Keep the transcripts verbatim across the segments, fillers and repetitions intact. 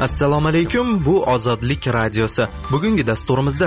Assalomu alaykum, bu Ozodlik radiosi. Bugungi dasturimizda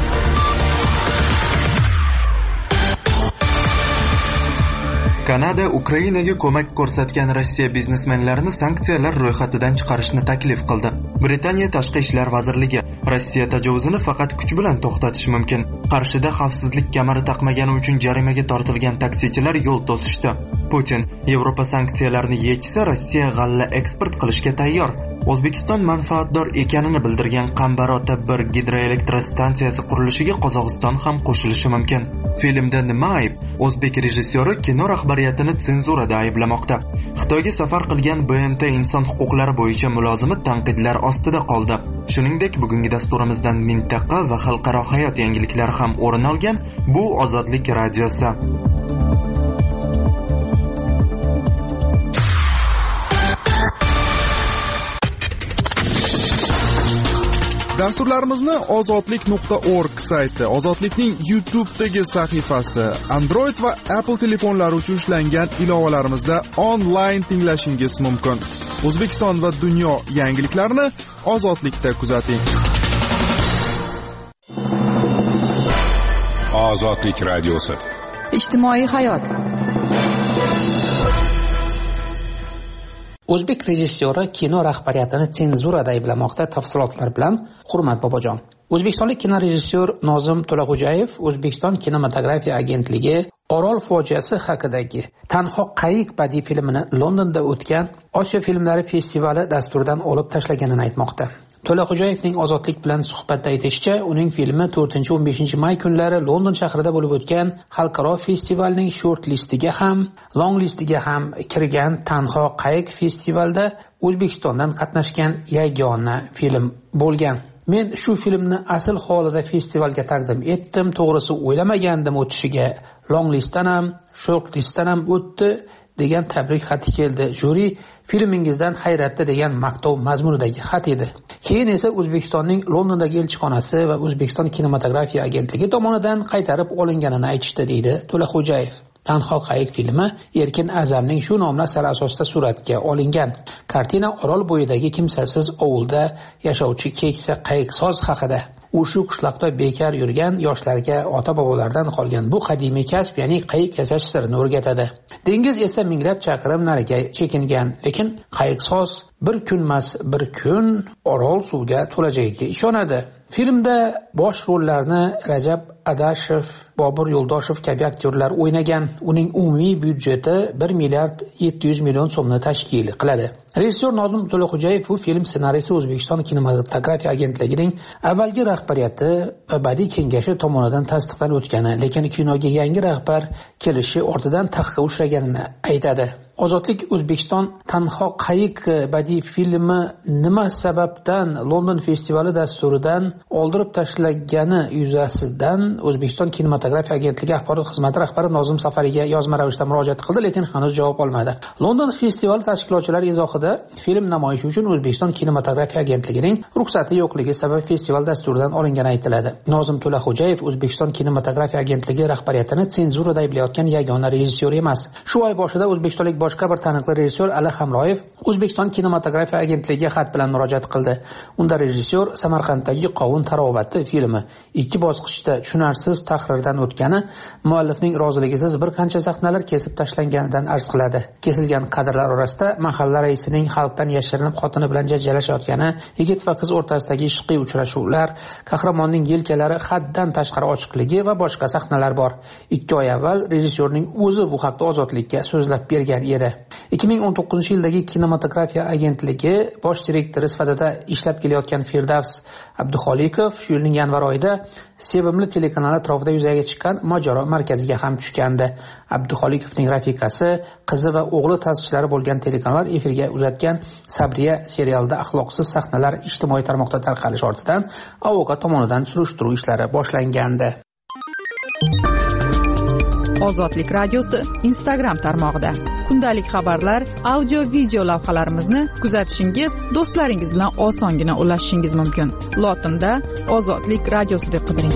Kanada Ukrainaga ko'mak ko'rsatgan Rossiya biznesmenlarini sanksiyalar ro'yxatidan chiqarishni taklif qildi. Britaniya Tashqi ishlar vazirligi Rossiya tajovuzini faqat kuch bilan to'xtatish mumkin. Qarshida xavfsizlik kamari taqmagani uchun jarimaga tortilgan taksichilar yo'l to'sishdi. Putin Yevropa sanksiyalarni yechsa, Rossiya g'alla eksport qilishga tayyor. O'zbekiston manfaatdor ekanini bildirgan Qambarota bir gidroelektrostansiyasi qurilishiga Qozog'iston ham qo'shilishi mumkin. Filmda nima ayb? O'zbek rejissyori kino rahbariyatini senzurada ayblamoqda. Xitoyga safar qilgan B M T inson huquqlari bo'yicha mulozimi tanqidlar ostida qoldi. Shuningdek, bugungi dasturimizdan mintaqa va xalqaro hayot yangiliklari ham o'rin olgan bu Ozodlik radiosi. Dasturlarimizni ozodlik nuqta org sayti, Ozodlikning YouTube'dagi sahifasi, Android va Apple telefonlari uchun ishlangan ilovalarimizda onlayn tinglashingiz mumkin. O'zbekiston va dunyo yangiliklarini Ozodlikda kuzating. Ozodlik radiosi. Ijtimoiy hayot. O'zbek rejissyori kino rahbariyatini senzurada ayblamoqda. Tafsilotlar bilan Hurmat Bobojon. O'zbekistonlik kino rejissyor Nozim To'lag'o'jayev O'zbekiston kinematografiya agentligi Orol fojiasi haqidagi Tanho qayiq badiiy filmini Londonda o'tgan Osiyo filmlari festivali dasturidan olib tashlaganini aytmoqda. To'lag'o'jayevning Ozodlik bilan suhbatda aytishicha, uning filmi to'rtinchi o'n beshinchi may kunlari London shahrida bo'lib o'tgan xalqaro festivalning short listiga ham, long listiga ham kirgan. Tanho qayiq festivalda O'zbekistondan qatnashgan yagona film bo'lgan. Men shu filmni asl holida festivalga taqdim etdim. To'g'risi o'ylamagandim o'tishiga. Long listdan ham, short listdan ham o'tdi degan tabrik xati keldi. Juri filmingizdan hayratda degan maqtov mazmunidagi xat edi. Keyin esa O'zbekistonning Londondagi elchixonasi va O'zbekiston kinematografiya agentligi tomonidan qaytarib olinganini aytishdi, deydi To'lag'o'jayev. Tanho qayiq filmi Erkin Azamning shu nomli asari asosida suratga olingan. Kartina Orol bo'yidagi kimsasiz ovulda yashovchi keksa qayiqsoz haqida. U shu qishloqda bekor yurgan yoshlarga ota-bobolardan qolgan bu qadimiy kasb, ya'ni qayiq yasash sirini o'rgatadi. Dengiz esa minglab chaqirim nariga chekingan, lekin qayiqsoz bir kunmas bir kun Orol suvga to'lajagiga ishonadi. Filmda bosh rollarni Rajab Adashev, Bobur Yo'ldoshev kabi aktyorlar o'ynagan. Uning umumiy byudjeti bir milliard yetti yuz million so'mni tashkil qiladi. Rejissyor Nozim To'lag'o'jayev bu film ssenariysi O'zbekiston kinematografiya agentligining avvalgi rahbariyati va badiiy kengashi tomonidan tasdiqlanib o'tgani, lekin kinoga yangi rahbar kelishi ortidan taqiqqa uchraganini aytadi. Ozodlik O'zbekiston Tanho qayiq badiiy filmi nima sababdan London festivali dasturidan oldirib tashlagani yuzasidan O'zbekiston kinematografiya agentligi axborot xizmati rahbari Nozim Safariga yozma ravishda murojaat qildi, lekin hanuz javob olmadi. London festivali tashkilotchilari izohida film namoyishi uchun O'zbekiston kinematografiya agentligining ruxsati yo'qligi sabab festival dasturidan olingani aytiladi. Nozim To'lag'o'jayev O'zbekiston kinematografiya agentligi rahbariyatini senzurada ayblayotgan yagona rejissyor emas. Shu oy boshida o'zbekistonlik boshqa bir taniqli rejissyor Ali Hamroyev O'zbekiston kinematografiya agentligiga xat bilan murojaat qildi. Unda rejissyor Samarqanddagi Qovun tarovati filmi ikki bosqichda tushunarsiz tahrirdan o'tgani, muallifning roziligisiz bir qancha sahnalar kesib tashlanganidan arz qiladi. Kesilgan kadrlar orasida mahalla raisining xalqdan yashirinib xotini bilan janjallashayotgani, yigit va qiz o'rtasidagi ishqiy uchrashuvlar, qahramonning yelkalari haddan tashqari ochiqligi va boshqa sahnalar bor. ikki oy avval rejissyorning o'zi bu haqda Ozodlikka so'zlab bergan edi. ikki ming o'n to'qqizinchi yildagi kinematografiya agentligi bosh direktori sifatida ishlab kelayotgan Firdavs Abduxolikov shu yilning yanvar oyida Sevimli telekanali atrofida yuzaga chiqqan mojaro markaziga ham tushgandi. Abduxolikovning rafiqasi, qizi va o'g'li ta'sischilari bo'lgan telekanallar efirga uzatgan Sabriya serialida axloqsiz sahnalar ijtimoiy tarmoqda tarqalish ortidan Avoka tomonidan surishtiruv ishlari boshlangandi. Ozodlik radiosi Instagram tarmog'ida kundalik xabarlar, audio video lavhalarimizni kuzatishingiz, do'stlaringiz bilan osongina ulashishingiz mumkin. Lotinda Ozodlik radiosi deb qidiring.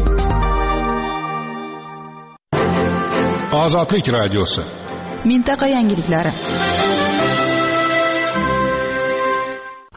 Ozodlik radiosi. Mintaqa yangiliklari.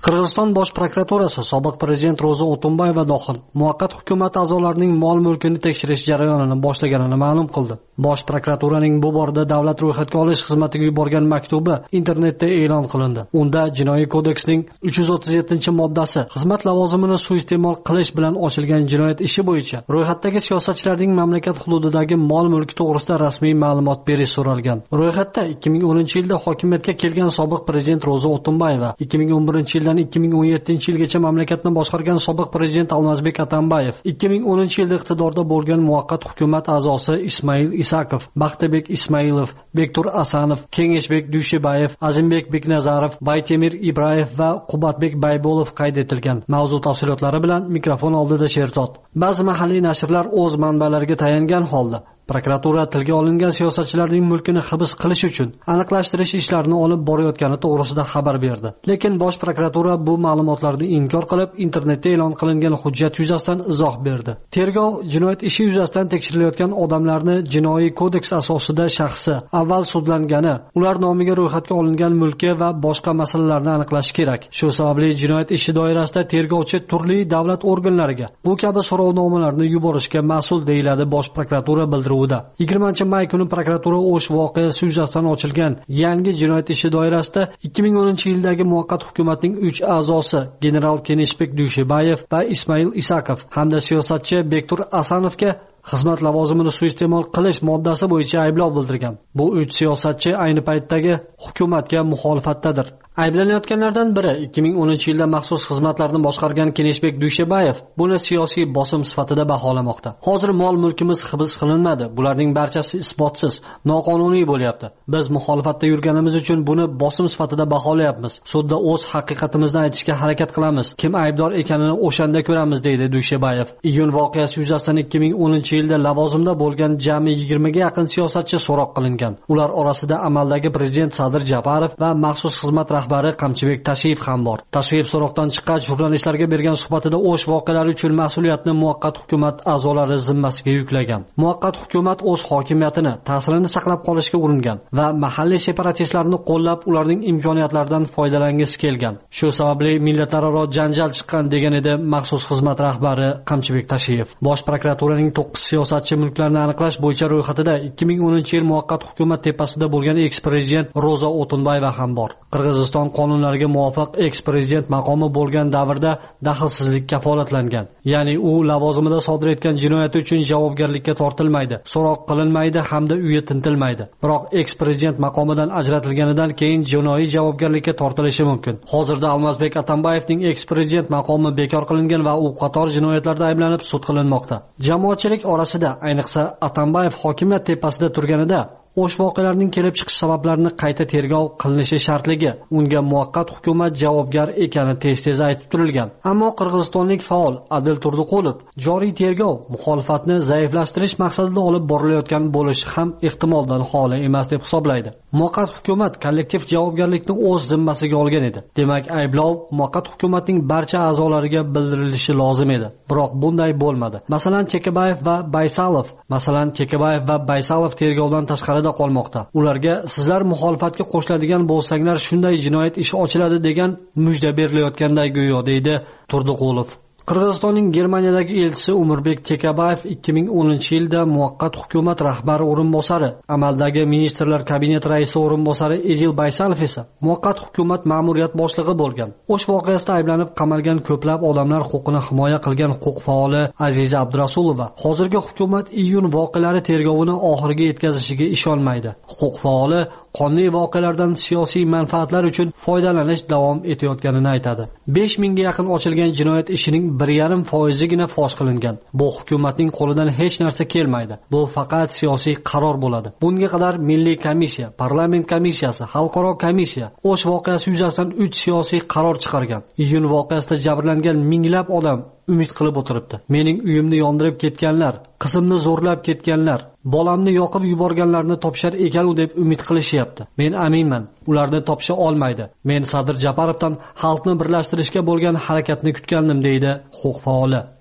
Qirg'iziston bosh prokuraturasi sobiq prezident Ro'za O'tunbayeva dohil muvaqqat hukumat a'zolarining mol-mulkini tekshirish jarayonini boshlaganini ma'lum qildi. Bosh prokuraturaning bu borada davlat ro'yxatga olish xizmatiga yuborgan maktubi internetda e'lon qilindi. Unda Jinoiy kodeksning uch yuz o'ttiz yettinchi moddasi xizmat lavozimini suiiste'mol qilish bilan ochilgan jinoyat ishi bo'yicha ro'yxatdagi siyosatchilarning mamlakat hududidagi mol-mulki to'g'risida rasmiy ma'lumot berish so'ralgan. Ro'yxatda ikki ming o'ninchi yilda hokimiyatga kelgan sobiq prezident Ro'za O'tunbayeva, ikki ming o'n birinchi yildan ikki ming o'n yettinchi yilgacha mamlakatni boshqargan sobiq prezident Almazbek Atambayev, ikki ming o'ninchi yilda iqtidorda bo'lgan muvaqqat hukumat a'zosi Ismail Isakov, Baxtibek Ismailov, Bektur Asanov, Kengeshbek Dushibayev, Azimbek Beknazarov, Baytemir Ibrayev va Qubatbek Baybolov qayd etilgan. Mavzu tafsilotlari bilan mikrofon oldida Sherzod. Ba'zi mahalliy nashrlar o'z manbalariga tayangan holda prokuratura tilga olingan siyosatchilarning mulkini hibs qilish uchun aniqlashtirish ishlarini olib borayotgani to'g'risida xabar berdi. Lekin bosh prokuratura bu ma'lumotlarni inkor qilib, internetda e'lon qilingan hujjat yuzasidan izoh berdi. Tergov jinoyat ishi yuzasidan tekshirilayotgan odamlarni jinoiy kodeks asosida shaxsi avval sudlangani, ular nomiga ro'yxatga olingan mulki va boshqa masalalarni aniqlash kerak. Shu sababli jinoyat ishi doirasida tergovchi turli davlat organlariga bu kabi so'rovnomalarni yuborishga mas'ul deyiladi bosh prokuratura bildirdi. yigirmanchi may kuni prokuratura O'sh voqeasi yuzasidan ochilgan yangi jinoyat ishi doirasida ikki ming o'ninchi yildagi muvaqqat hukumatning uch a'zosi general Keneshbek Dushibayev va Ismail Isakov hamda siyosatchi Bektur Asanovga xizmat lavozimini suiiste'mol qilish moddasi bo'yicha ayblov bildirgan. Bu uch siyosatchi ayni paytdagi hukumatga muxolifatdadir. Ayblanayotganlardan biri ikki ming o'ninchi yilda maxsus xizmatlarni boshqargan Keneshbek Dushibayev buni siyosiy bosim sifatida baholamoqda. Hozir mol-mulkimiz hibs qilinmadi. Bularning barchasi isbotsiz, noqonuniy bo'lyapti. Biz muxolifatda yurganimiz uchun buni bosim sifatida baholayapmiz. Sudda o'z haqiqatimizni aytishga harakat qilamiz. Kim aybdor ekanini o'shanda ko'ramiz, deydi Dushibayev. Iyun voqeasi yuzasidan ikki ming o'ninchi yilda lavozimda bo'lgan jami yigirma ga yaqin siyosatchi so'roq qilingan. Ular orasida amaldagi prezident Sadir Japarov va maxsus xizmat rahbari Qamchibek Tashiyev ham bor. Tashiyev so'roqdan chiqqach jurnalistlarga bergan suhbatida O'sh voqealari uchun mas'uliyatni muvaqqat hukumat a'zolari zimmasiga yuklagan. Muvaqqat hukumat o'z hokimiyatini, ta'sirini saqlab qolishga uringan va mahalliy separatistlarni qo'llab, ularning imkoniyatlaridan foydalangisi kelgan. Shu sababli millatlararo janjal chiqqan, degan edi maxsus xizmat rahbari Qamchibek Tashiyev. Bosh prokuraturaning to'qqiz siyosatchi mulklarni aniqlash bo'yicha ro'yxatida ikki ming o'ninchi yil muvaqqat hukumat tepasida bo'lgan eks-prezident Ro'za O'tunbayeva ham bor. Qirg'iziston qonunlariga muvofiq eks-prezident maqomi bo'lgan davrda daxlsizlik kafolatlangan. Ya'ni u lavozimida sodir etgan jinoyati uchun javobgarlikka tortilmaydi, so'roq qilinmaydi hamda uyi tintilmaydi. Biroq eks-prezident maqomidan ajratilganidan keyin jinoiy javobgarlikka tortilishi mumkin. Hozirda Almazbek Atambayevning eks-prezident maqomi bekor qilingan va u qator jinoyatlarda ayblanib sud qilinmoqda. Jamoatchilik orasida, ayniqsa Atambayev hokimiyat tepasida turganida O'sh voqealarining kelib chiqish sabablarini qayta tergov qilinishi shartligi, unga muvaqqat hukumat javobgar ekani tez-tez aytib turilgan. Ammo qirg'izistonlik faol Adil Turdiqulov joriy tergov muxolifatni zaiflashtirish maqsadida olib borilayotgan bo'lishi ham ehtimoldan xoli emas deb hisoblaydi. Muvaqqat hukumat kollektiv javobgarlikni o'z zimmasiga olgan edi. Demak, ayblov muvaqqat hukumatning barcha a'zolariga bildirilishi lozim edi. Biroq bunday bo'lmadi. Masalan, Chekabayev va Baysalov, masalan, Chekabayev va Baysalov tergovdan tashqari qolmoqda. Ularga sizlar muxolifatga qo'shiladigan bo'lsanglar shunday jinoyat ishi ochiladi degan mujda berilayotganday go'yo, deydi Turdiqulov. Qirg'izistonning Germaniyadagi elchisi Umurbek Chekabayev ikki ming o'ninchi yilda muvaqqat hukumat rahbari o'rinbosari, amaldagi ministrlar kabineti raisi o'rinbosari Edil Baysalov esa muvaqqat hukumat ma'muriyat boshlig'i bo'lgan. O'sh voqeasida ayblanib qamalgan ko'plab odamlar huquqini himoya qilgan huquq faoli Aziza Abdurasulova hozirgi hukumat iyun voqealari tergovini oxiriga yetkazishiga ishonmaydi. Huquq faoli qonli voqealardan siyosiy manfaatlar uchun foydalanish davom etayotganini aytadi. besh mingga yaqin ochilgan jinoyat ishining bir yarim foizigina fosh qilingan. Bu hukumatning qo'lidan hech narsa kelmaydi. Bu faqat siyosiy qaror bo'ladi. Bunga qadar Milliy komissiya, parlament komissiyasi, xalqaro komissiya O'sh voqeasi yuzasidan uch siyosiy qaror chiqargan. Iyun voqeasida jabrlangan minglab odam umid qilib o'tiribdi. Mening uyimni yondirib ketganlar, qizimni zo'rlab ketganlar, bolamni yoqib yuborganlarni topishar ekan deb umid qilishyapti. Men aminman, ularni topisha olmaydi. Men Sadir Japarovdan xalqni birlashtirishga bo'lgan harakatni kutgandim, deydi huquq faoli.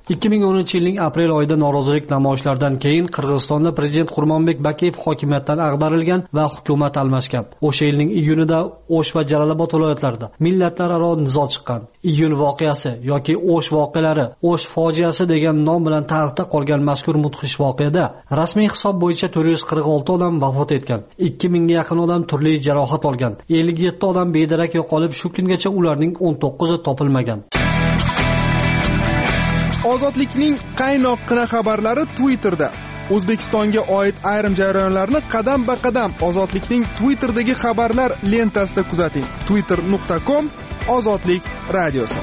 ikki ming o'ninchi yilning aprel oyida norozilik namoyishlaridan keyin Qirg'izistonda prezident Qurmonbek Bakiyev hokimiyatdan ag'darilgan va hukumat almashgan. O'sha yilning iyunida O'sh va Jalolobod viloyatlarida millatlararo nizo chiqqan. Iyun voqeasi yoki O'sh voqealari, O'sh fojiasi degan nom bilan tarixda qolgan mazkur mudhish voqeada rasmiy hisob bo'yicha to'rt yuz qirq olti odam vafot etgan, ikki mingga yaqin odam turli jarohat olgan, ellik yetti odam bedarak yo'qolib, shu kungacha ularning o'n to'qqizi topilmagan. Ozodlikning qaynoqqina xabarlari Twitterda. O'zbekistonga oid ayrim jarayonlarni qadam-ba-qadam Ozodlikning Twitterdagi xabarlar lentasida kuzating. twitter nuqta com Ozodlik radiosi.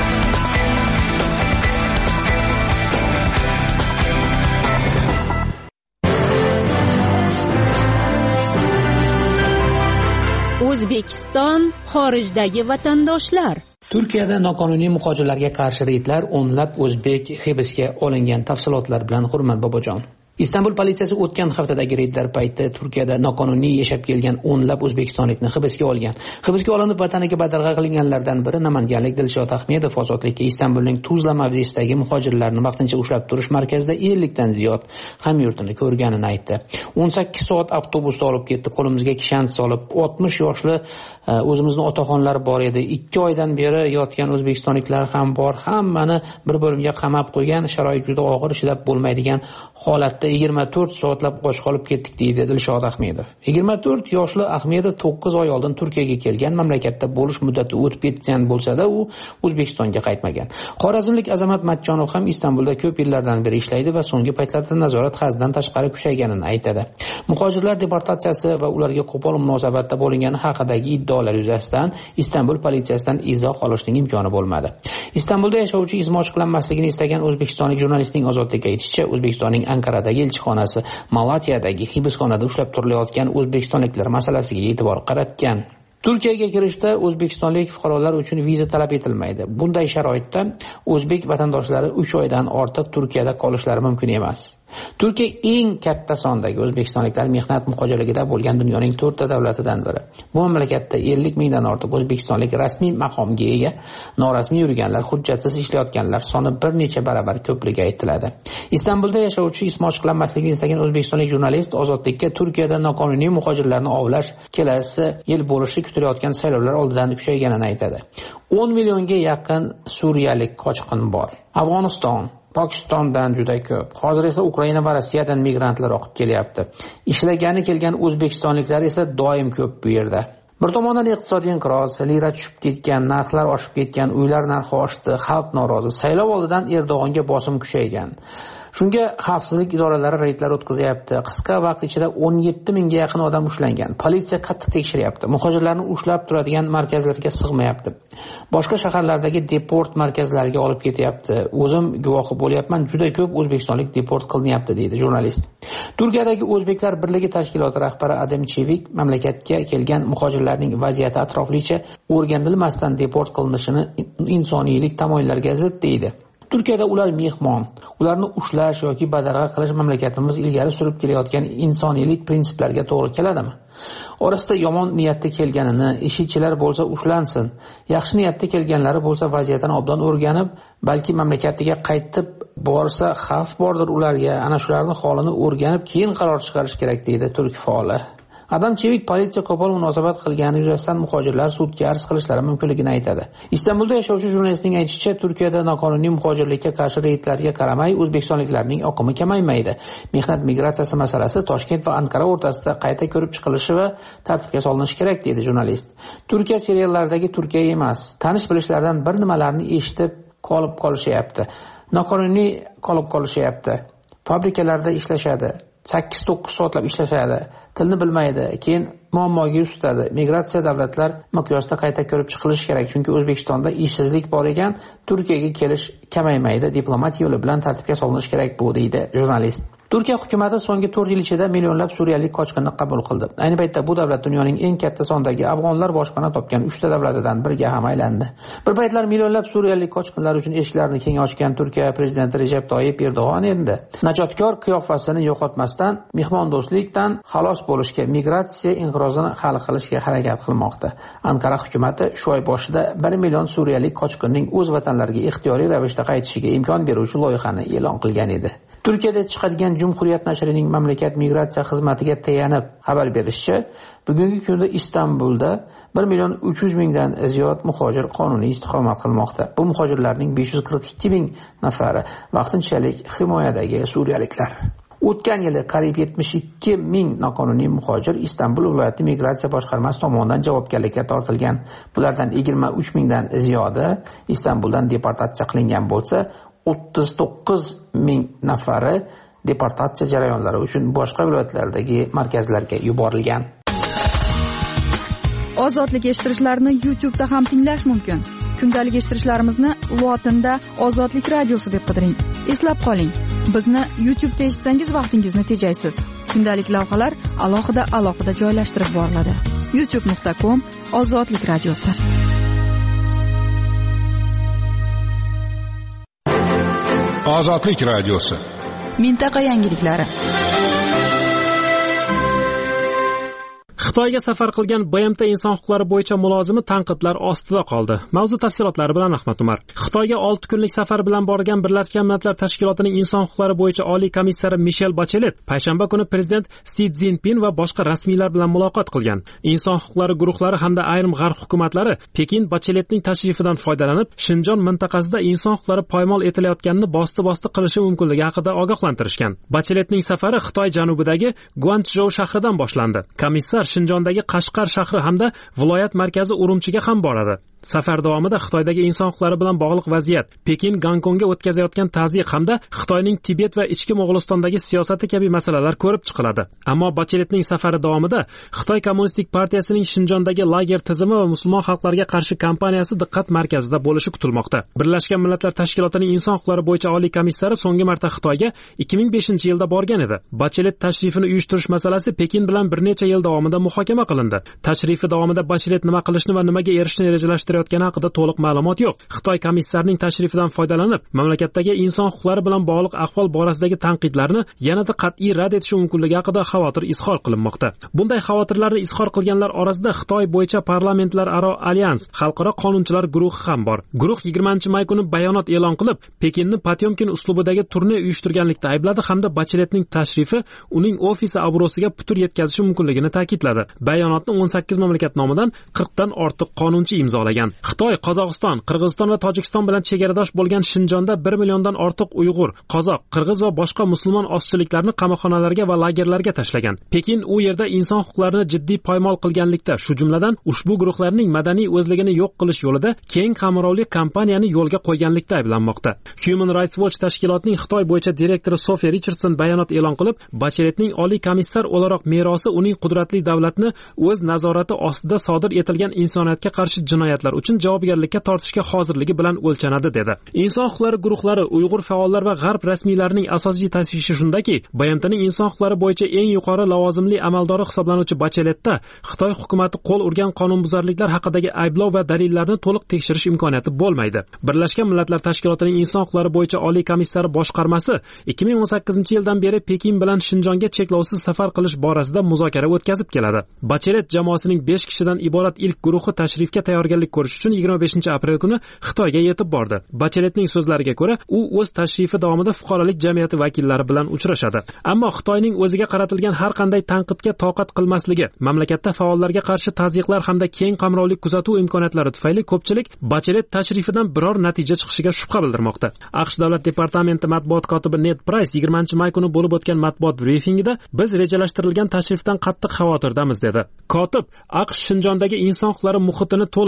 O'zbekiston xorijdagi vatandoshlar. Turkiyada noqonuniy muhojirlarga qarshi reydlar o'nlab o'zbek hibsga olingan. Tafsilotlar bilan Hurmat Bobojon. Istanbul politsiyasi o'tgan haftadagi reydlar payti Turkiyada noqonuniy yashab kelgan o'nlab o'zbekistonlikni hibsga olgan. Hibsga olinib vataniga badarg'a qilinganlardan biri namanganlik Dilshod Ahmedov ozodlikka Istanbulning Tuzla mavzesidagi muhojirlarni vaqtincha ushlab turish markazida ellikdan ziyod hamyurtini ko'rganini aytdi. o'n sakkiz soat avtobusda olib ketdi, qo'limizga kishan solib, oltmish yoshli o'zimizning otaxonlar bor edi. ikki oydan beri yotgan o'zbekistonliklar ham bor. Hammani bir bo'limga qamab qo'ygan, sharoit juda og'ir, chidab bo'lmaydigan holatda yigirma to'rt soatlab och qolib ketdik deydi Dilshod Ahmedov. yigirma to'rt yoshli Ahmedov to'qqiz oy oldin Turkiyaga kelgan, mamlakatda bo'lish muddati o'tib ketgan bo'lsa-da, u O'zbekistonga qaytmagan. Xorazmlik Azamat Matchonov ham Istanbulda ko'p yillardan beri ishlaydi va so'nggi paytlarda nazorat haddan tashqari kuchayganini aytadi. Muhojirlar deportatsiyasi va ularga qo'pol munosabatda bo'lingani haqidagi iddaolar yuzasidan Istanbul politsiyasidan izoh olishning imkoni bo'lmadi. Istanbulda yashovchi izm ochiqlanmasligini istagan o'zbekistonlik jurnalistning ozodlikka aytishicha, O'zbekistonning Ankaradagi elchixonasi Malatiyadagi hibsxonada ushlab turilayotgan o'zbekistonliklar masalasiga e'tibor qaratgan. Turkiyaga kirishda o'zbekistonlik fuqarolar uchun viza talab etilmaydi. Bunday sharoitda o'zbek vatandoshlari uch oydan ortiq Turkiyada qolishlari mumkin emas. Turkiya eng katta sondagi o'zbekistonliklar mehnat muhojirligida bo'lgan dunyoning to'rtta davlatidan biri. Bu mamlakatda ellik mingdan ortiq o'zbekistonlik rasmiy maqomga ega, norasmiy yurganlar, hujjatsiz ishlayotganlar soni bir necha baravar ko'pligi aytiladi. Istanbulda yashovchi ismi ochiqlanmasligini istagan o'zbekistonlik jurnalist ozodlikka Turkiyada noqonuniy muhojirlarni ovlash kelasi yil bo'lishi kutilayotgan saylovlar oldidan kuchayganini aytadi. o'n millionga yaqin suriyalik qochqin bor. Afg'oniston, Pokistondan juda ko'p. Hozir esa Ukraina va Rossiyadan migrantlar oqib kelyapti. Ishlagani kelgan o'zbekistonliklar esa doim ko'p bu yerda. Bir tomondan iqtisodiy inqiroz, lira tushib ketgan, narxlar oshib ketgan, uylar narxi oshdi, xalq norozi. Saylov oldidan Erdo'g'onga bosim kuchaygan. Shunga xavfsizlik idoralari reydlar o'tkazyapti. Qisqa vaqt ichida o'n yetti mingga yaqin odam ushlangan. Politsiya qattiq tekshiryapti. Muhojirlarni ushlab turadigan markazlarga sig'mayapti. Boshqa shaharlardagi deport markazlariga olib ketyapti. O'zim guvohi bo'lyapman, juda ko'p o'zbekistonlik deport qilinyapti deydi jurnalist. Turkiyadagi O'zbeklar birligi tashkiloti rahbari Adam Chevik mamlakatga kelgan muhojirlarning vaziyati atroflicha o'rganilmasdan deport qilinishini insoniylik tamoyillarga zid deydi. Turkiyada ular mehmon, ularni ushlash yoki badarg'a qilish mamlakatimiz ilgari surib kelayotgan insoniylik prinsiplariga to'g'ri keladimi? Orasida yomon niyatda kelganini, ishchilar bo'lsa ushlansin, yaxshi niyatda kelganlari bo'lsa vaziyatdan obdon o'rganib, balki mamlakatiga qaytib borsa xavf bordir ularga, ana shularning holini o'rganib keyin qaror chiqarish kerak deydi turk faoli. Adam Chevik politsiya qo'pol munosabat qilgani yuzasidan muhojirlar sudga arz qilishlari mumkinligini aytadi. Istanbulda yashovchi jurnalistning aytishicha, Turkiyada noqonuniy muhojirlikka qarshi reydlarga qaramay o'zbekistonliklarning oqimi kamaymaydi. Mehnat migratsiyasi masalasi Toshkent va Ankara o'rtasida qayta ko'rib chiqilishi va tartibga solinishi kerak deydi jurnalist. Turkiya seriallaridagi Turkiya emas, tanish bilishlardan bir nimalarni eshitib qolib qolishyapti. Noqonuniy qolib qolishyapti. Fabrikalarda ishlashadi. sakkiz to'qqiz soatlab ishlashadi, tilni bilmaydi, keyin muammoga yuz tutadi. Migratsiya davlatlar miqyosida qayta ko'rib chiqilishi kerak, chunki O'zbekistonda ishsizlik bor ekan, Turkiyaga kelish kamaymaydi, diplomat yo'li bilan tartibga solinishi kerak bu deydi jurnalist. Turkiya hukumati so'nggi to'rt yil ichida millionlab suriyalik qochqinni qabul qildi. Ayni paytda bu davlat dunyoning eng katta sondagi afg'onlar boshpana topgan uchta davlatidan biriga ham aylandi. Bir paytlar millionlab suriyalik qochqinlar uchun eshiklarini keng ochgan Turkiya prezidenti Recep Tayyip Erdo'g'on endi najotkor qiyofasini yo'qotmasdan mehmondo'stlikdan xalos bo'lishga, migratsiya inqirozini hal qilishga harakat qilmoqda. Anqara hukumati shu oy boshida bir million suriyalik qochqinning o'z vatanlariga ixtiyoriy ravishda qaytishiga imkon beruvchi loyihani e'lon qilgan edi. Turkiyada chiqadigan Cumhuriyet nashrining mamlakat migratsiya xizmatiga tayanib xabar berishicha, bugungi kunda Istanbulda bir million uch yuz mingdan ziyod muhojir qonuniy istiqomat qilmoqda. Bu muhojirlarning besh yuz qirq ikki ming nafari vaqtinchalik himoyadagi suriyaliklar. O'tgan yili qariyb yetmish ikki ming noqonuniy muhojir Istanbul viloyati migratsiya boshqarmasi tomonidan javobgarlikka tortilgan. Bulardan yigirma uch mingdan ziyodi Istanbuldan deportatsiya qilingan bo'lsa, o'ttiz to'qqiz ming nafari deportatsiya jarayonlari uchun boshqa viloyatlardagi markazlarga yuborilgan. Ozodlik eshittirishlarni YouTube'da ham tinglash mumkin. Kundalik eshittirishlarimizni lotinda Ozodlik radiosi deb qidiring. Eslab qoling, bizni YouTube'da eshitsangiz vaqtingizni tejaysiz. Kundalik lavhalar alohida alohida joylashtirib boriladi. youtube nuqta com Ozodlik radiosi. Ozodlik radiosi. Mintaqa yangiliklari. Xitoyga safar qilgan B M T inson huquqlari bo'yicha mulozimi tanqidlar ostida qoldi. Mavzu tafsilotlari bilan Ahmad Umar. Xitoyga olti kunlik safar bilan borgan Birlashgan Millatlar Tashkilotining inson huquqlari bo'yicha oliy komissari Michelle Bachelet payshanba kuni prezident Si Szinpin va boshqa rasmiylar bilan muloqot qilgan. Inson huquqlari guruhlari hamda ayrim g'arb hukumatlari Pekin Bacheletning tashrifidan foydalanib, Shinjon mintaqasida inson huquqlari poymol etilayotganini bosti-bosti qilishi mumkinligi haqida ogohlantirishgan. Bacheletning safari Xitoy janubidagi Guanchjou shahridan boshlandi. Komissar Shinjondagi Qashqar shahri hamda viloyat markazi Urumchiga ham boradi. Safar davomida Xitoydagi inson huquqlari bilan bog'liq vaziyat, Pekin Gonkongga o'tkazayotgan tazyiq hamda Xitoyning Tibet va ichki Mo'g'ulistondagi siyosati kabi masalalar ko'rib chiqiladi. Ammo Bacheletning safari davomida Xitoy Kommunistik partiyasining Shinjondagi lager tizimi va musulmon xalqlarga qarshi kampaniyasi diqqat markazida bo'lishi kutilmoqda. Birlashgan Millatlar Tashkilotining inson huquqlari bo'yicha oliy komissari so'nggi marta Xitoyga ikki ming beshinchi yilda borgan edi. Bachelet tashrifini uyushtirish masalasi Pekin bilan bir necha yil davomida muhokama qilindi. Tashrifi davomida Bachelet nima qilishni va nimaga erishishni rejalashtirayotgani haqida to'liq ma'lumot yo'q. Xitoy komissarining tashrifidan foydalanib, mamlakatdagi inson huquqlari bilan bog'liq ahvol borasidagi tanqidlarni yanada qat'iy rad etishi mumkinligi haqida xavotir izhor qilinmoqda. Bunday xavotirlarni izhor qilganlar orasida Xitoy bo'yicha parlamentlararo alyans, xalqaro qonunchilar guruhi ham bor. Guruh yigirmanchi may kuni bayonot e'lon qilib, Pekinni Potyomkin uslubidagi turne uyushtirganlikda aybladi hamda Bacheletning tashrifi uning ofisi obro'siga putur yetkazishi mumkinligini ta'kidladi. Bayonotni o'n sakkiz mamlakat nomidan qirqdan ortiq qonunchi imzolagan. Xitoy, Qozog'iston, Qirg'iziston va Tojikiston bilan chegaradosh bo'lgan Shinjonda bir milliondan ortiq Uyg'ur, Qozoq, Qirg'iz va boshqa musulmon ozchiliklarni qamoqxonalarga va lagerlarga tashlagan. Pekin u yerda inson huquqlarini jiddiy poymol qilganlikda, shu jumladan ushbu guruhlarning madaniy o'zligini yo'q qilish yo'lida keng qamrovli kampaniyani yo'lga qo'yganlikda ayblanmoqda. Human Rights Watch tashkilotining Xitoy bo'yicha direktori Sophia Richardson bayonot e'lon qilib, Bacheletning oliy komissar o'laroq merosi uning qudratli davlatni o'z nazorati ostida sodir etilgan insoniyatga qarshi jinoyatlar uchun javobgarlikka tortishga hozirligi bilan o'lchanadi dedi. Inson huquqlari guruhlari, Uyg'ur faollar va g'arb rasmiylarining asosiy tashvishi shundaki, B M Tning inson huquqlari bo'yicha eng yuqori lavozimli amaldori hisoblanuvchi Bacheletda Xitoy hukumatı qo'l urgan qonunbuzarliklar haqidagi ayblov va dalillarni to'liq tekshirish imkoniyati bo'lmaydi. Birlashgan Millatlar Tashkilotining inson huquqlari bo'yicha oliy komissari boshqarmasi ikki ming o'n sakkizinchi yildan beri Pekin bilan Shinjonga cheklovsiz safar qilish borasida muzokara o'tkazib keladi. Bachelet jamoasining besh kishidan iborat ilk guruhi tashrifga tayyorgarlik ko'rish uchun yigirma beshinchi aprel kuni Xitoyga yetib bordi. Bacheletning so'zlariga ko'ra, u o'z tashrifi davomida fuqarolik jamiyati vakillari bilan uchrashadi. Ammo Xitoyning o'ziga qaratilgan har qanday tanqidga toqat qilmasligi, mamlakatda faollarga qarshi tazyiqlar hamda keng qamrovli kuzatuv imkoniyatlari tufayli ko'pchilik Bachelet tashrifidan biror natija chiqishiga shubha bildirmoqda. AQSh Davlat departamenti matbuot kotibi Ned Price yigirmanchi may kuni bo'lib o'tgan matbuot brifingida biz rejalashtirilgan tashrifdan qattiq xavotirdamiz dedi. Kotib AQSh Shinjondagi inson huquqlari muhitini to'liq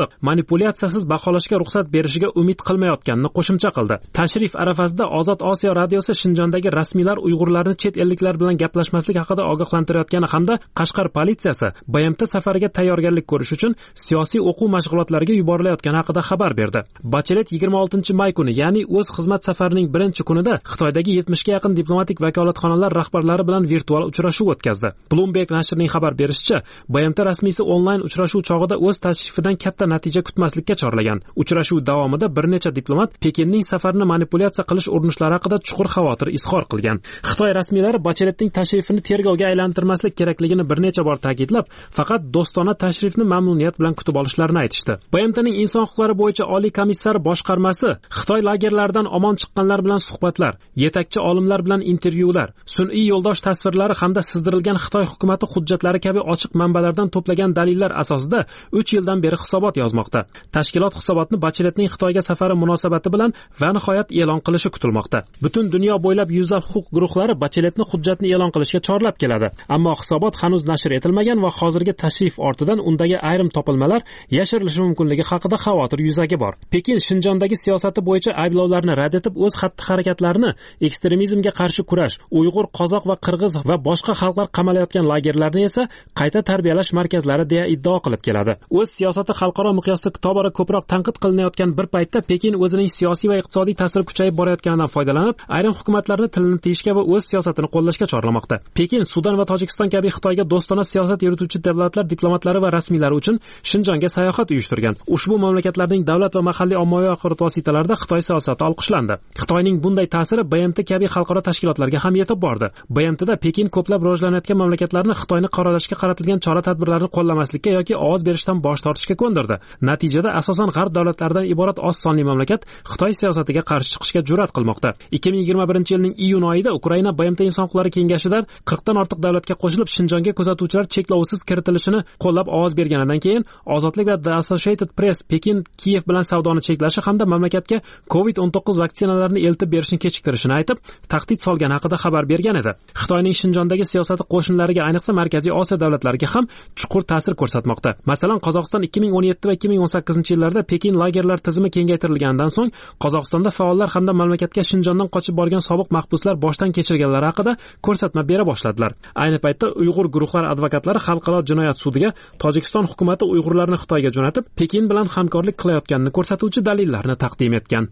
manipulyatsiyasiz baholashga ruxsat berishiga umid qilmayotganini qo'shimcha qildi. Tashrif arafasida Ozod Osiyo radiosi Shinjondagi rasmiylar Uyg'urlarni chet elliklar bilan gaplashmaslik haqida ogohlantirayotgani hamda Qashqar politsiyasi B M T safariga tayyorgarlik ko'rish uchun siyosiy o'quv mashg'ulotlariga yuborilayotgani haqida xabar berdi. Bachelet yigirma oltinchi may kuni, ya'ni o'z xizmat safarining birinchi kunida Xitoydagi yetmishga yaqin diplomatik vakolatxonalar rahbarlari bilan virtual uchrashuv o'tkazdi. Bloomberg nashrining xabar berishicha, B M T rasmiysi onlayn uchrashuv chog'ida o'z tashrifidan katta natija kutmaslikka chorlagan. Uchrashuv davomida bir necha diplomat Pekinning safarini manipulyatsiya qilish urinishlari haqida chuqur xavotir izhor qilgan. Xitoy rasmiylari Bacheletning tashrifini tergovga aylantirmaslik kerakligini bir necha bor ta'kidlab, faqat do'stona tashrifni mamnuniyat bilan kutib olishlarini aytishdi. B M T'ning inson huquqlari bo'yicha oliy komissari boshqarmasi Xitoy lagerlaridan omon chiqqanlar bilan suhbatlar, yetakchi olimlar bilan intervyular, sun'iy yo'ldosh tasvirlari hamda sizdirilgan Xitoy hukumati hujjatlari kabi ochiq manbalardan to'plagan dalillar asosida uch yildan beri hisobot yozmoqda. Tashkilot hisobotni Bacheletning Xitoyga safari munosabati bilan va nihoyat e'lon qilishi kutilmoqda. Butun dunyo bo'ylab yuzlab huquq guruhlari Bacheletni hujjatni e'lon qilishga chorlab keladi. Ammo hisobot hanuz nashr etilmagan va hozirgi tashrif ortidan undagi ayrim topilmalar yashirilishi mumkinligi haqida xavotir yuzaga bor. Pekin Shinjondagi siyosati bo'yicha ayblovlarni rad etib, o'z xatti-harakatlarini ekstremizmga qarshi kurash, Uyg'ur, qozoq va qirg'iz va boshqa xalqlar qamalayotgan lagerlarni esa qayta tarbiyalash markazlari deya iddao qilib keladi. O'z siyosati xalqaro miqyosda tobora ko'proq tanqid qilinayotgan bir paytda Pekin o'zining siyosiy va iqtisodiy ta'siri kuchayib borayotganidan foydalanib, ayrim hukumatlarni tilini tiyishga va o'z siyosatini qo'llashga chorlamoqda. Pekin Sudan va Tojikiston kabi Xitoyga do'stona siyosat yurituvchi davlatlar diplomatlari va rasmiylari uchun Shinjonga sayohat uyushtirgan. Ushbu mamlakatlarning davlat va mahalliy ommaviy axborot vositalarida Xitoy siyosati olqishlandi. Xitoyning bunday ta'siri B M T kabi xalqaro tashkilotlarga ham yetib bordi. B M T'da Pekin ko'plab rivojlanayotgan mamlakatlarni Xitoyni qoralashga qaratilgan chora-tadbirlarni qo'llamaslikka yoki ovoz berishdan bosh tortishga ko'ndirdi. Natijada asosan g'arb davlatlaridan iborat oz sonli mamlakat Xitoy siyosatiga qarshi chiqishga jur'at qilmoqda. ikki ming yigirma birinchi yilning iyun oyida Ukraina B M T inson huquqlari kengashidan qirqdan ortiq davlatga qo'shilib Shinjonga kuzatuvchilar cheklovsiz kiritilishini qo'llab ovoz berganidan keyin Ozodlik va The Associated Press Pekin Kiyev bilan savdoni cheklashi hamda mamlakatga COVID o'n to'qqiz vaksinalarini eltib berishni kechiktirishini aytib, tahdid solgani haqida xabar bergan edi. Xitoyning Shinjondagi siyosati qo'shnilariga, ayniqsa Markaziy Osiyo davlatlariga ham chuqur ta'sir ko'rsatmoqda. Masalan, Qozog'iston ikki ming o'n yetti va ikki ming o'n sakkizinchi yillarda Pekin lagerlar tizimi kengaytirilganidan so'ng Qozog'istonda faollar hamda mamlakatga Shinjondan qochib borgan sobiq mahbuslar boshdan kechirganlari haqida ko'rsatma bera boshladilar. Ayni paytda Uyg'ur guruhlari advokatlari xalqaro jinoyat sudiga Tojikiston hukumati Uyg'urlarni Xitoyga jo'natib, Pekin bilan hamkorlik qilayotganini ko'rsatuvchi dalillarni taqdim etgan.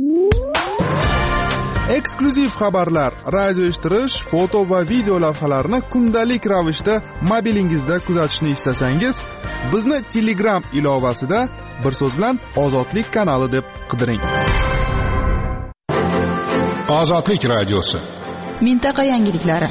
Eksklyuziv xabarlar, radio eshittirish, foto va video lavhalarni kundalik ravishda mobilingizda kuzatishni istasangiz, bizni Telegram ilovasida bir so'z bilan Ozodlik kanali deb qidiring. Ozodlik radiosi. Mintaqa yangiliklari.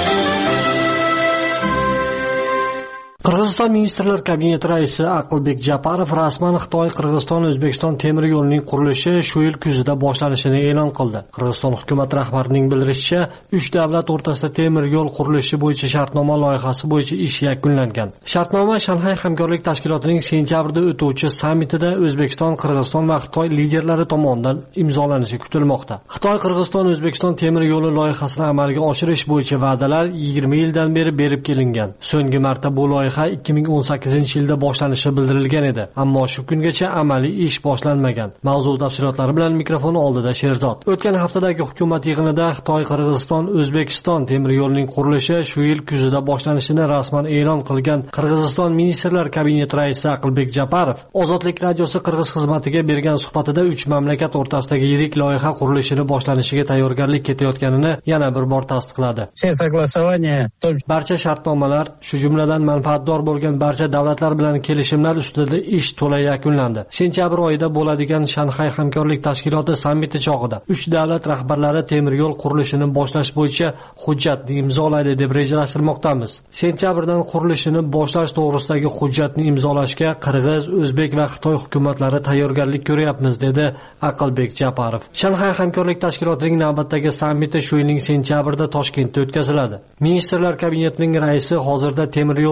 Qirg'iziston Ministrlar Kabineti raisi Aqlbek Japarov rasman Xitoy Qirg'iziston O'zbekiston temir yo'lining qurilishi shu yil kuzida boshlanishini e'lon qildi. Qirg'iziston hukumat rahbarining bildirishicha, uch davlat o'rtasida temir yo'l qurilishi bo'yicha shartnoma loyihasi bo'yicha ish yakunlangan. Shartnoma Shanxay hamkorlik tashkilotining sentyabrda o'tuvchi sammitida O'zbekiston, Qirg'iziston va Xitoy liderlari tomonidan imzolanishi kutilmoqda. Xitoy Qirg'iziston O'zbekiston temir yo'li loyihasini amalga oshirish bo'yicha va'dalar yigirma yildan beri berib kelingan. So'nggi marta bu loyiha ikki ming o'n sakkizinchi yilda boshlanishi bildirilgan edi, ammo shu kungacha amaliy ish boshlanmagan. Mavzu tafsilotlari bilan mikrofon oldida Sherzod. O'tgan haftadagi hukumat yig'inida Xitoy Qirg'iziston O'zbekiston temir yo'lining qurilishi shu yil kuzida boshlanishini rasman e'lon qilgan Qirg'iziston Ministrlar Kabineti raisi Aqlbek Japarov Ozodlik radiosi Qirg'iz xizmatiga bergan suhbatida uch mamlakat o'rtasidagi yirik loyiha qurilishini boshlanishiga tayyorgarlik ketayotganini yana bir bor tasdiqladi. Barcha shartnomalar, shu jumladan manfaat bo'lgan barcha davlatlar bilan kelishimlar ustida ish to'la yakunlandi. Sentyabr oyida bo'ladigan Shanxay hamkorlik tashkiloti sammiti chog'ida uch davlat rahbarlari temir yo'l qurilishini boshlash bo'yicha hujjatni imzolaydi deb rejalashtirmoqdamiz. Sentyabrdan qurilishini boshlash to'g'risidagi hujjatni imzolashga Qirg'iz, O'zbek va Xitoy hukumatlari tayyorgarlik ko'ryapmiz, dedi Aqlbek Japarov. Shanxay hamkorlik tashkilotining navbatdagi sammiti shu yilning sentyabrida Toshkentda o'tkaziladi. Ministrlar kabinetining raisi hozirda temir yo'l loyihasi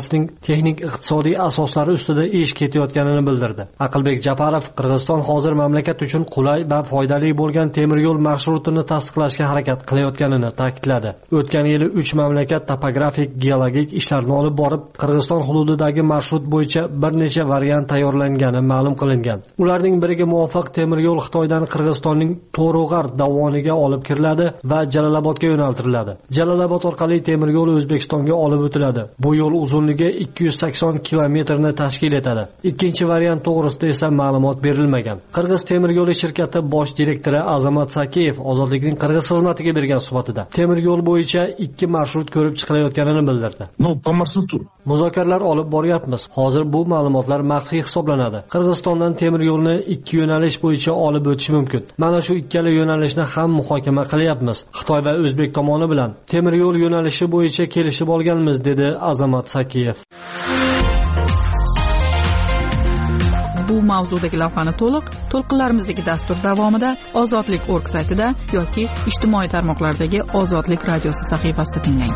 loyihasining texnik iqtisodiy asoslari ustida ish ketayotganini bildirdi. Aqlbek Japarov Qirg'iziston hozir mamlakat uchun qulay va foydali bo'lgan temir yo'l marshrutini tasdiqlashga harakat qilayotganini ta'kidladi. O'tgan yili uch mamlakat topografik geologik ishlarni olib borib, Qirg'iziston hududidagi marshrut bo'yicha bir necha variant tayyorlangani ma'lum qilingan. Ularning biriga muvofiq temir yo'l Xitoydan Qirg'izistonning To'rug'ar dovoniga olib kiriladi va Jalolobodga yo'naltiriladi. Jalolobod orqali temir yo'l O'zbekistonga olib o'tiladi. Bu yo'l uzunligi ikki yuz sakson kilometrni tashkil etadi. Ikkinchi variant to'g'risida esa ma'lumot berilmagan. Qirg'iz temir yo'li shirkati bosh direktori Azamat Sakiyev Ozodlikning Qirg'iz xizmatiga bergan suhbatida temir yo'l bo'yicha ikki marshrut ko'rib chiqilayotganini bildirdi. No, po marsrutu. Muzokaralar olib boryapmiz. Hozir bu ma'lumotlar maxfiy hisoblanadi. Qirg'izistondan temir yo'lni ikki yo'nalish bo'yicha olib o'tish mumkin. Mana shu ikkala yo'nalishni ham muhokama qilyapmiz. Xitoy va O'zbek tomoni bilan temir yo'l yo'nalishi bo'yicha kelishib olganmiz, dedi Azamat Sakiyev. Bu mavzudagi lavhani to'liq to'lqinlarimizdagi dastur davomida ozodlik org saytida yoki ijtimoiy tarmoqlardagi Ozodlik radiosi sahifasida tinglang.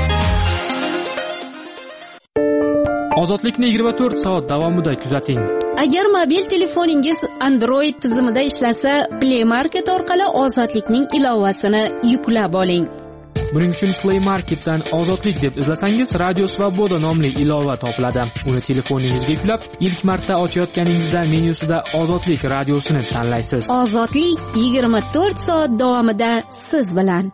Ozodlikni yigirma to'rt soat davomida kuzating. Agar mobil telefoningiz Android tizimida ishlasa, Play Market orqali Ozodlikning ilovasini yuklab oling. Buning uchun Play Marketdan Ozodlik deb izlasangiz, Radio Svoboda nomli ilova topiladi. Uni telefoningizga yuklab, ilk marta ochayotganingizda menyusida Ozodlik radiosini tanlaysiz. Ozodlik yigirma to'rt soat davomida siz bilan.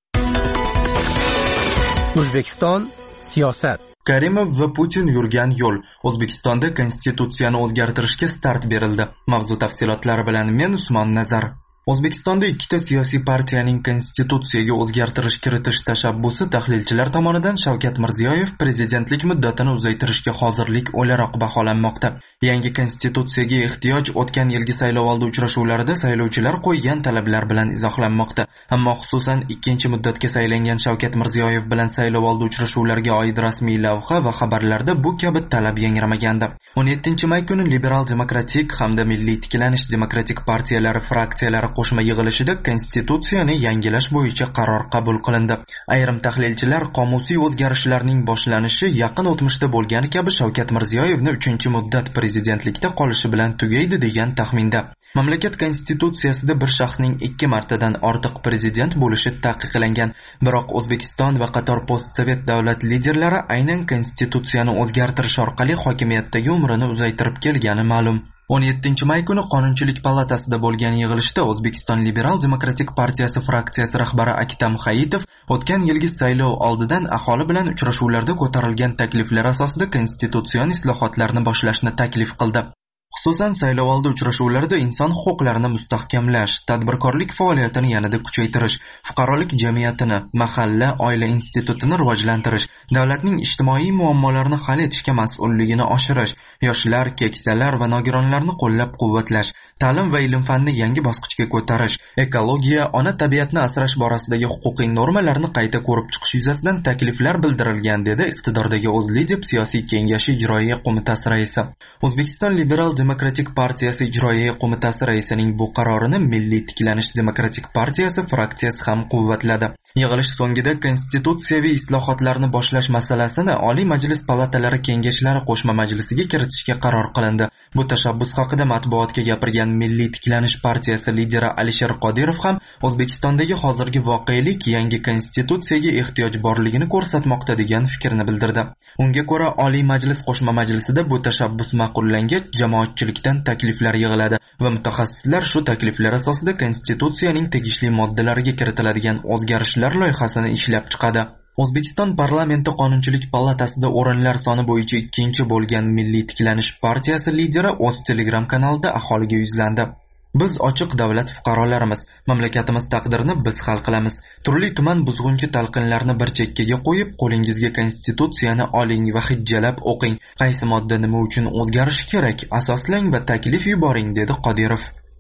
O'zbekiston siyosat. Karimov va Putin yurgan yo'l. O'zbekistonda konstitutsiyani o'zgartirishga start berildi. Mavzu tafsilotlari bilan men Usmon Nazar. O'zbekistonda ikkita siyosiy partiyaning konstitutsiyaga o'zgartirish kiritish tashabbusi tahlilchilar tomonidan Shavkat Mirziyoyev prezidentlik muddatini uzaytirishga hozirlik o'laroq baholanmoqda. Yangi konstitutsiyaga ehtiyoj o'tgan yilgi saylovoldi uchrashuvlarida saylovchilar qo'ygan talablar bilan izohlanmoqda. Ammo xususan ikkinchi muddatga saylangan Shavkat Mirziyoyev bilan saylovoldi uchrashuvlariga oid rasmiy lavha va xabarlarda bu kabi talab yangramagandi. o'n yettinchi may kuni Liberal demokratik hamda Milliy tiklanish demokratik partiyalari fraksiyalari qo'shma yig'ilishida konstitutsiyani yangilash bo'yicha qaror qabul qilindi. Ayrim tahlilchilar qomusiy o'zgarishlarning boshlanishi yaqin o'tmishda bo'lgani kabi Shavkat Mirziyoyevni uchinchi muddat prezidentlikda qolishi bilan tugaydi degan taxminda. Mamlakat konstitutsiyasida bir shaxsning ikki martadan ortiq prezident bo'lishi taqiqlangan. Biroq O'zbekiston va qator postsovet davlat liderlari aynan konstitutsiyani o'zgartirish orqali hokimiyatdagi umrini uzaytirib kelgani ma'lum. o'n yettinchi may kuni Qonunchilik palatasida bo'lgan yig'ilishda O'zbekiston Liberal demokratik partiyasi fraksiyasi rahbari Aktam Hayitov o'tgan yilgi saylov oldidan aholi bilan uchrashuvlarda ko'tarilgan takliflar asosida konstitutsion islohotlarni boshlashni taklif qildi. Xususan saylovoldi uchrashuvlarida inson huquqlarini mustahkamlash, tadbirkorlik faoliyatini yanada kuchaytirish, fuqarolik jamiyatini, mahalla, oila institutini rivojlantirish, davlatning ijtimoiy muammolarini hal etishga mas'ulligini oshirish, yoshlar, keksalar va nogironlarni qo'llab-quvvatlash, ta'lim va ilm-fanni yangi bosqichga ko'tarish, ekologiya, ona tabiatni asrash borasidagi huquqiy normalarni qayta ko'rib chiqish yuzasidan takliflar bildirilgan, dedi iqtidordagi O'zLidep siyosiy kengashi ijroiya qo'mitasi raisi. O'zbekiston Liberal demokratik partiyasi ijroiya qo'mitasi raisining bu qarorini Milliy tiklanish demokratik partiyasi fraksiyasi ham quvvatladi. Yig'ilish so'ngida konstitutsiyaviy islohotlarni boshlash masalasini Oliy Majlis palatalari kengashlari qo'shma majlisiga kiritishga qaror qilindi. Bu tashabbus haqida matbuotga gapirgan Milliy tiklanish partiyasi lideri Alisher Qodirov ham O'zbekistondagi hozirgi voqelik yangi konstitutsiyaga ehtiyoj borligini ko'rsatmoqda degan fikrni bildirdi. Unga ko'ra Oliy Majlis qo'shma majlisida bu tashabbus ma'qullangach, jamoatchilikdan takliflar yig'iladi va mutaxassislar shu takliflar asosida konstitutsiyaning tegishli moddalariga kiritiladigan o'zgarishlar loyihasini ishlab chiqadi. O'zbekiston parlamenti Qonunchilik palatasida o'rinlar soni bo'yicha ikkinchi bo'lgan Milliy tiklanish partiyasi lideri o'z Telegram kanalida aholiga yuzlandi. Biz ochiq davlat fuqarolarimiz, mamlakatimiz taqdirini biz hal qilamiz. Turli tuman buzg'unchi talqinlarni bir chekkaga qo'yib, qo'lingizga konstitutsiyani oling va hijjalab o'qing. Qaysi modda nima uchun o'zgarishi kerak, asoslang va taklif yuboring, dedi Qodirov.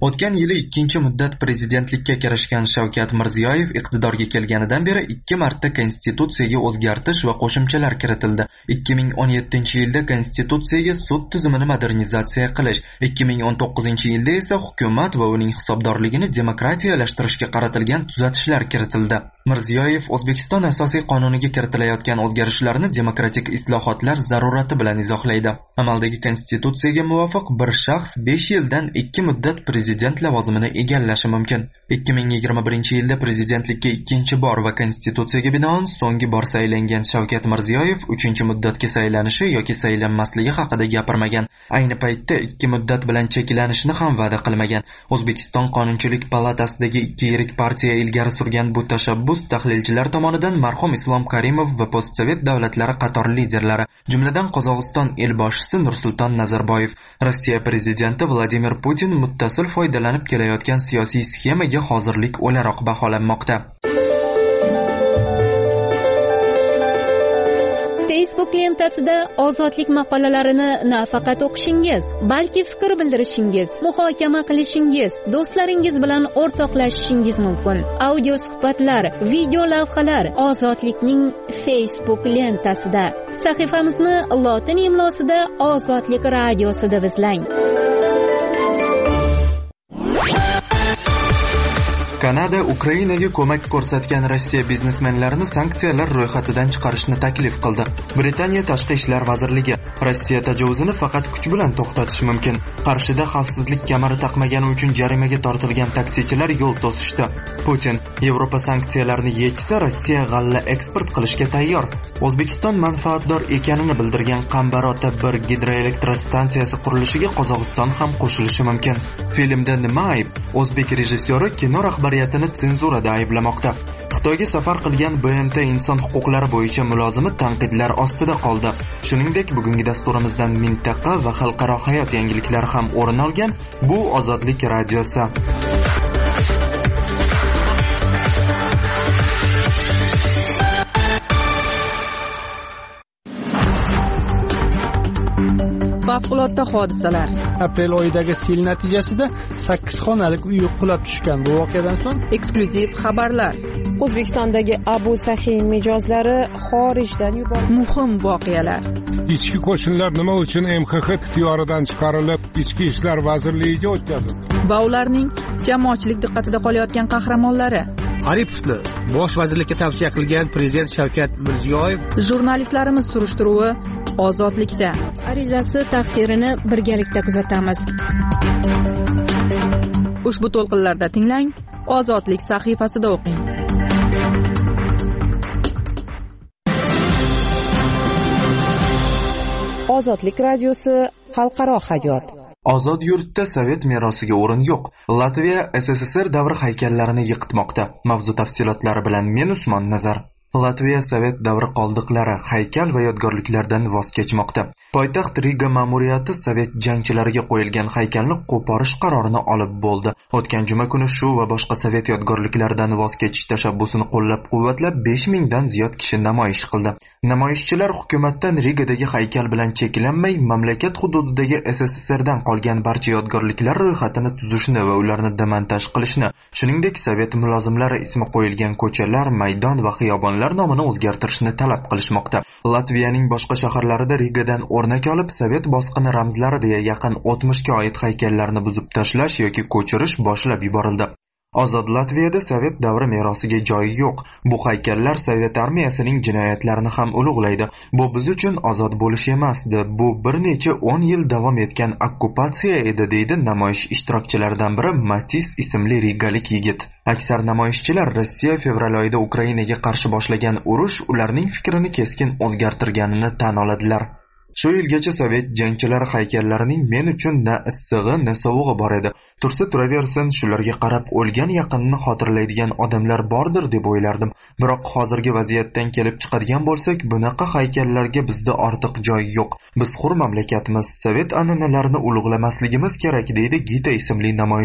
O'tgan yili ikkinchi muddat prezidentlikka kirishgan Shavkat Mirziyoyev iqtidorga kelganidan beri ikki marta konstitutsiyaga o'zgartish va qo'shimchalar kiritildi. ikki ming o'n yettinchi yilda konstitutsiyaga sud tizimini modernizatsiya qilish, ikki ming o'n to'qqizinchi yilda esa hukumat va uning hisobdorligini demokratiyalashtirishga qaratilgan tuzatishlar kiritildi. Mirziyoyev O'zbekiston asosiy qonuniga kiritilayotgan o'zgarishlarni demokratik islohotlar zarurati bilan izohlaydi. Amaldagi konstitutsiyaga muvofiq bir shaxs besh yildan ikki muddat prezident lavozimini egallashi mumkin. ikki ming yigirma birinchi yilda prezidentlikka ikkinchi bor va konstitutsiyaga binoan so'nggi bor saylangan Shavkat Mirziyoyev uchinchi muddatga saylanishi yoki saylanmasligi haqida gapirmagan. Ayni paytda ikki muddat bilan cheklanishni ham va'da qilmagan. O'zbekiston Qonunchilik palatasidagi ikki yirik partiya ilgari surgan bu tashabbus tahlilchilar tomonidan marhum Islom Karimov va postsovet davlatlari qator liderlari, jumladan Qozog'iston elboshisi Nursulton Nazarboyev, Rossiya prezidenti Vladimir Putin muttasil foydalanib kelayotgan siyosiy sxemaga hozirlik o'laroq baholanmoqda. Facebook lentasida ozodlik maqolalarini nafaqat o'qishingiz, balki fikr bildirishingiz, muhokama qilishingiz, do'stlaringiz bilan o'rtoqlashishingiz mumkin. Audio suhbatlar, video lavhalar ozodlikning Facebook lentasida. Sahifamizni lotin imlosida Ozodlik radiosida izlang. Kanada Ukrainaga ko'mak ko'rsatgan Rossiya biznesmenlarini sanksiyalar ro'yxatidan chiqarishni taklif qildi. Britaniya Tashqi ishlar vazirligi Rossiya tajovuzini faqat kuch bilan to'xtatish mumkin. Qarshida xavfsizlik kamari taqmagani uchun jarimaga tortilgan taksichilar yo'l to'sishdi. Putin Yevropa sanksiyalarni yechsa, Rossiya g'alla eksport qilishga tayyor. O'zbekiston manfaatdor ekanini bildirgan Qambarota bir gidroelektrostansiyasi qurilishiga Qozog'iston ham qo'shilishi mumkin. Filmda nima ayb? O'zbek rejissyori kino rahbariyatini senzurada ayblamoqda. Xitoyga safar qilgan B M T inson huquqlari bo'yicha mulozimi tanqidlar ostida qoldi. Shuningdek, bugungi dasturimizdan mintaqa va xalqaro hayot yangiliklari ham o'rin olgan. Bu Ozodlik radiosi. Favqulodda hodisalar. Aprel oyidagi sel natijasida sakkiz xonalik uy qulab tushgan. Bu voqeadan so'ng eksklyuziv xabarlar. O'zbekistondagi Abu Sahin mijozlari xorijdan yuborildi. Muhim voqealar. Ichki qo'shinlar nima uchun M X X ixtiyoridan chiqarilib, Ichki ishlar vazirligiga o'tkazildi? Va ularning jamoatchilik diqqatida qolayotgan qahramonlari. Aripovni bosh vazirlikka tavsiya qilgan prezident Shavkat Mirziyoyev. Jurnalistlarimiz surishtiruvi Ozodlikda. Arizasi taqdirini birgalikda kuzatamiz. Ushbu to'lqinlarda tinglang, Ozodlik sahifasida o'qing. Ozodlik radiosi xalqaro hayot. Ozod yurtda sovet merosiga o'rin yo'q. Latviya S S S R davri haykallarini yiqitmoqda. Mavzu tafsilotlari bilan men Usmon Nazar. Latviya sovet davri qoldiqlari, haykal va yodgorliklardan voz kechmoqda. Poytaxt Riga ma'muriyati sovet jangchilariga qo'yilgan haykalni qo'porish qarorini olib bo'ldi. O'tgan juma kuni shu va boshqa sovet yodgorliklaridan voz kechish tashabbusini qo'llab-quvvatlab besh mingdan ziyod kishi namoyish qildi. Namoyishchilar hukumatdan Rigadagi haykal bilan cheklanmay, mamlakat hududidagi S S S R dan qolgan barcha yodgorliklar ro'yxatini tuzishni va ularni demontaj qilishni, shuningdek sovet mulozimlari ismi qo'yilgan ko'chalar, maydon va xiyobonlar nomini o'zgartirishni talab qilishmoqda. Latviyaning boshqa shaharlarida Rigadan o'rnak olib, sovet bosqini ramzlari deya yaqin o'tmishga oid haykallarni buzib tashlash yoki ko'chirish boshlab yuborildi. Ozod Latviyada sovet davri merosiga joyi yo'q. Bu haykallar sovet armiyasining jinoyatlarini ham ulug'laydi. Bu biz uchun ozod bo'lish emasdi. Bu bir necha o'n yil davom etgan okkupatsiya edi, deydi namoyish ishtirokchilaridan biri Matis ismli rigalik yigit. Aksar namoyishchilar Rossiya fevral oyida Ukrainaga qarshi boshlagan urush ularning fikrini keskin o'zgartirganini tan oladilar. Shu yilgacha sovet jangchilari haykallarining men uchun na issig'i, na sovug'i bor edi. Tursa turaversin, shularga qarab o'lgan yaqinni xotirlaydigan odamlar bordir deb o'ylardim. Biroq hozirgi vaziyatdan kelib chiqadigan bo'lsak, bunaqa haykallarga bizda ortiq joy yo'q. Biz hur mamlakatimiz, sovet an'analarini ulug'lamasligimiz kerak, deydi Gita ismli namoyishchi.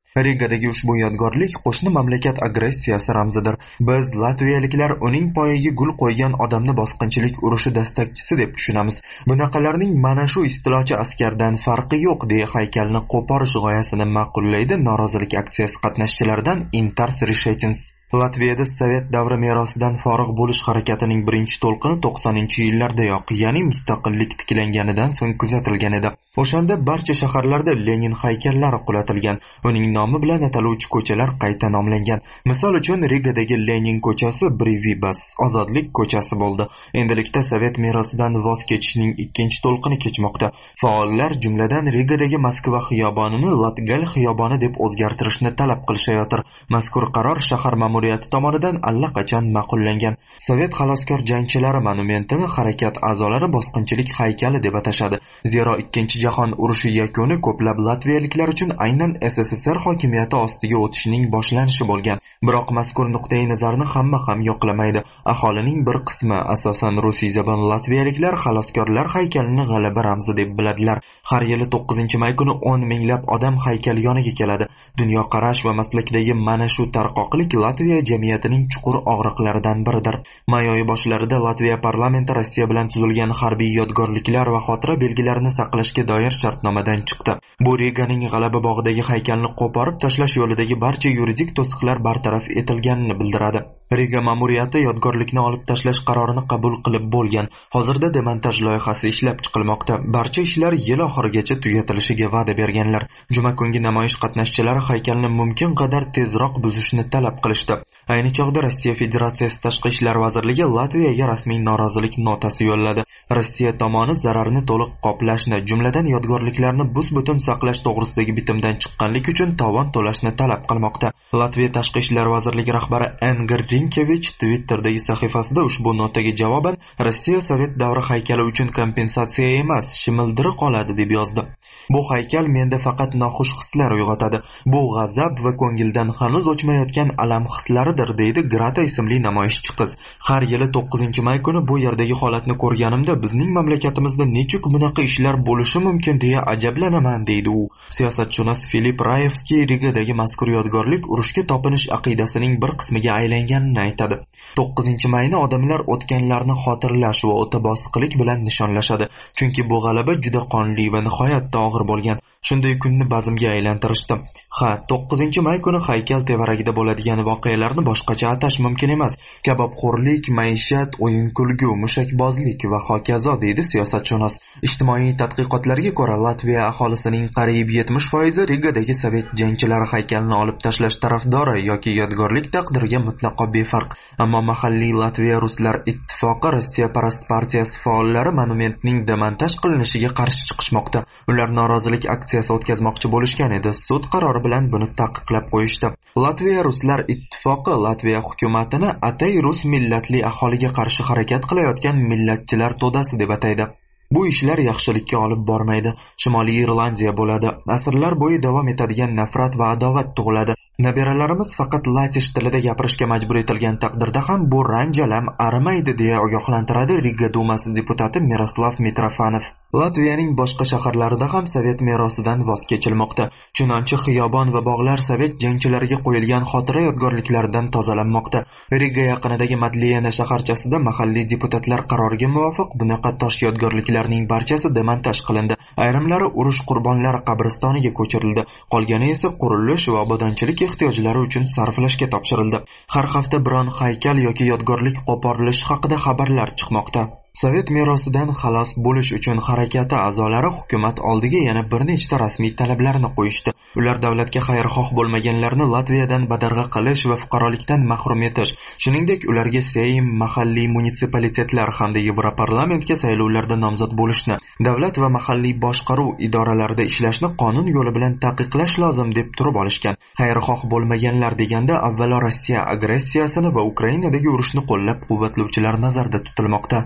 Rigadagi ushbu yodgorlik qo'shni mamlakat agressiyasi ramzidir. Biz latviyaliklar uning poyiga gul qo'ygan odamni bosqinchilik urushi dastakchisi deb tushunamiz. Bunaqalarning mana shu istilochi askardan farqi yo'q deya haykalni qo'porish g'oyasini ma'qullaydi norozilik aksiyasi qatnashchilaridan Intars Rishetins. Latviyada Sovet davri merosidan forig' bo'lish harakatining birinchi to'lqini to'qsoninchi yillardayoq, ya'ni mustaqillik tiklanganidan so'ng kuzatilgan edi. O'shanda barcha shaharlarda Lenin haykallari qulatilgan, uning nomi bilan ataluvchi ko'chalar qayta nomlangan. Misol uchun Rigadagi Lenin ko'chasi Brivibas, ozodlik ko'chasi bo'ldi. Endilikda Sovet merosidan voz kechishning ikkinchi to'lqini kechmoqda. Faollar jumladan Rigadagi Moskva xiyobonini Latgal xiyoboni deb o'zgartirishni talab qilishayotir. Mazkur qaror shahar ma'muriyati tomonidan allaqachon ma'qullangan. Sovet xaloskor jangchilari monumentini harakat a'zolari bosqinchilik haykali deb atashadi. Zero ikkinchi jahon urushi yakuni ko'plab latviyaliklar uchun aynan S S S R hokimiyati ostiga o'tishning boshlanishi bo'lgan. Biroq mazkur nuqtai nazarni hamma ham yoqlamaydi. Aholining bir qismi, asosan rusiy zabon latviyaliklar xaloskorlar haykalini g'alaba ramzi deb biladilar. Har yili to'qqizinchi may kuni o'n minglab odam haykal yoniga keladi. Dunyo qarash va maslakdagi mana shu tarqoqlik Latviya jamiyatining chuqur og'riqlaridan biridir. May oyi boshlarida Latviya parlamenti Rossiya bilan tuzilgan harbiy yodgorliklar va xotira belgilarini saqlashga doir shartnomadan chiqdi. Bu Riganing g'alaba bog'idagi haykalni qo'porib tashlash yo'lidagi barcha yuridik to'siqlar bartaraf etilganini bildiradi. Riga ma'muriyati yodgorlikni olib tashlash qarorini qabul qilib bo'lgan. Hozirda demontaj loyihasi ishlab chiqilmoqda. Barcha ishlar yil oxirigacha tugatilishiga va'da berganlar. Juma kungi namoyish qatnashchilari haykalni mumkin qadar tezroq buzishni talab qilishdi. Ayni chog'da Rossiya Federatsiyasi Tashqi ishlar vazirligi Latviyaga rasmiy norozilik notasi yo'lladi. Rossiya tomoni zararni to'liq qoplashni, jumladan yodgorliklarni bus-butun saqlash to'g'risidagi bitimdan chiqqanlik uchun tovon to'lashni talab qilmoqda. Latviya Tashqi ishlar vazirligi rahbari Engir Rinkevich Twitter'dagi sahifasida ushbu notaga javoban Rossiya Sovet davri haykali uchun kompensatsiya emas, shimildirib qoladi deb yozdi. Bu haykal menda faqat noxush hislar uyg'otadi. Bu g'azab va ko'ngildan hanuz o'chmayotgan alam hislaridir, deydi Grata ismli namoyishchi qiz. Har yili to'qqizinchi may kuni bu yerdagi holatni ko'rganimda bizning mamlakatimizda nechuk bunaqa ishlar bo'lishi mumkin deya ajablanaman, deydi u. Siyosatshunos Filip Raevskiy Rigadagi mazkur yodgorlik urushga topinish aqidasining bir qismiga aylanganini aytadi. to'qqizinchi mayni odamlar o'tganlarni xotirlash va o'ta bosiqlik bilan nishonlashadi, chunki bu g'alaba juda qonli va nihoyatda og'ir bo'lgan. Shunday kunni bazmga aylantirishdi. Ha, to'qqizinchi may kuni haykal tevaragida bo'ladigan voqealarni boshqacha atash mumkin emas. Kabobxo'rlik, maishat, o'yin-kulgu, mushakbozlik va hokazo, deydi siyosatshunos. Ijtimoiy tadqiqotlarga ko'ra, Latviya aholisining qariyb yetmish foizi Rigadagi sovet jangchilari haykalini olib tashlash tarafdori yoki yodgorlik taqdiriga mutlaqo befarq. Ammo mahalliy Latviya Ruslar ittifoqi Rossiya parast partiyasi faollari monumentning demontaj qilinishiga qarshi chiqishmoqda. Ular norozilik aksiyasi o'tkazmoqchi bo'lishgan edi. Sud qarori bilan buni taqiqlab qo'yishdi. Latviya Ruslar ittifoqi Latviya hukumatini atay rus millatli aholiga qarshi harakat qilayotgan millatchilar to'dasi deb ataydi. Bu ishlar yaxshilikka olib bormaydi. Shimoliy Irlandiya bo'ladi. Asrlar bo'yi davom etadigan nafrat va adovat tug'iladi. Nabiralarimiz faqat latish tilida gapirishga majbur etilgan taqdirda ham bu ranjalam arimaydi deya ogohlantiradi Riga dumasi deputati Miroslav Mitrofanov. Latviyaning boshqa shaharlarida ham sovet merosidan voz kechilmoqda. Chunonchi xiyobon va bog'lar sovet jangchilariga qo'yilgan xotira yodgorliklaridan tozalanmoqda. Riga yaqinidagi Madliyana shaharchasida mahalliy deputatlar qaroriga muvofiq bunaqa tosh yodgorliklarning barchasi demontaj qilindi. Ayrimlari urush qurbonlari qabristoniga ko'chirildi. Qolgani esa qurilish va obodonchilik ehtiyojlari uchun sarflashga topshirildi. Har hafta biron haykal yoki yodgorlik qo'porilishi haqida xabarlar chiqmoqda. Sovet merosidan xalos bo'lish uchun harakati a'zolari hukumat oldiga yana bir nechta rasmiy talablarni qo'yishdi. Ular davlatga xayrixoh bo'lmaganlarni Latviyadan badarg'a qilish va fuqarolikdan mahrum etish, shuningdek ularga Seym, mahalliy munitsipalitetlar hamda Yevroparlamentga saylovlarda nomzod bo'lishni, davlat va mahalliy boshqaruv idoralarida ishlashni qonun yo'li bilan taqiqlash lozim deb turib olishgan. Xayrixoh bo'lmaganlar deganda avvalo Rossiya agressiyasini va Ukrainadagi urushni qo'llab-quvvatlovchilar nazarda tutilmoqda.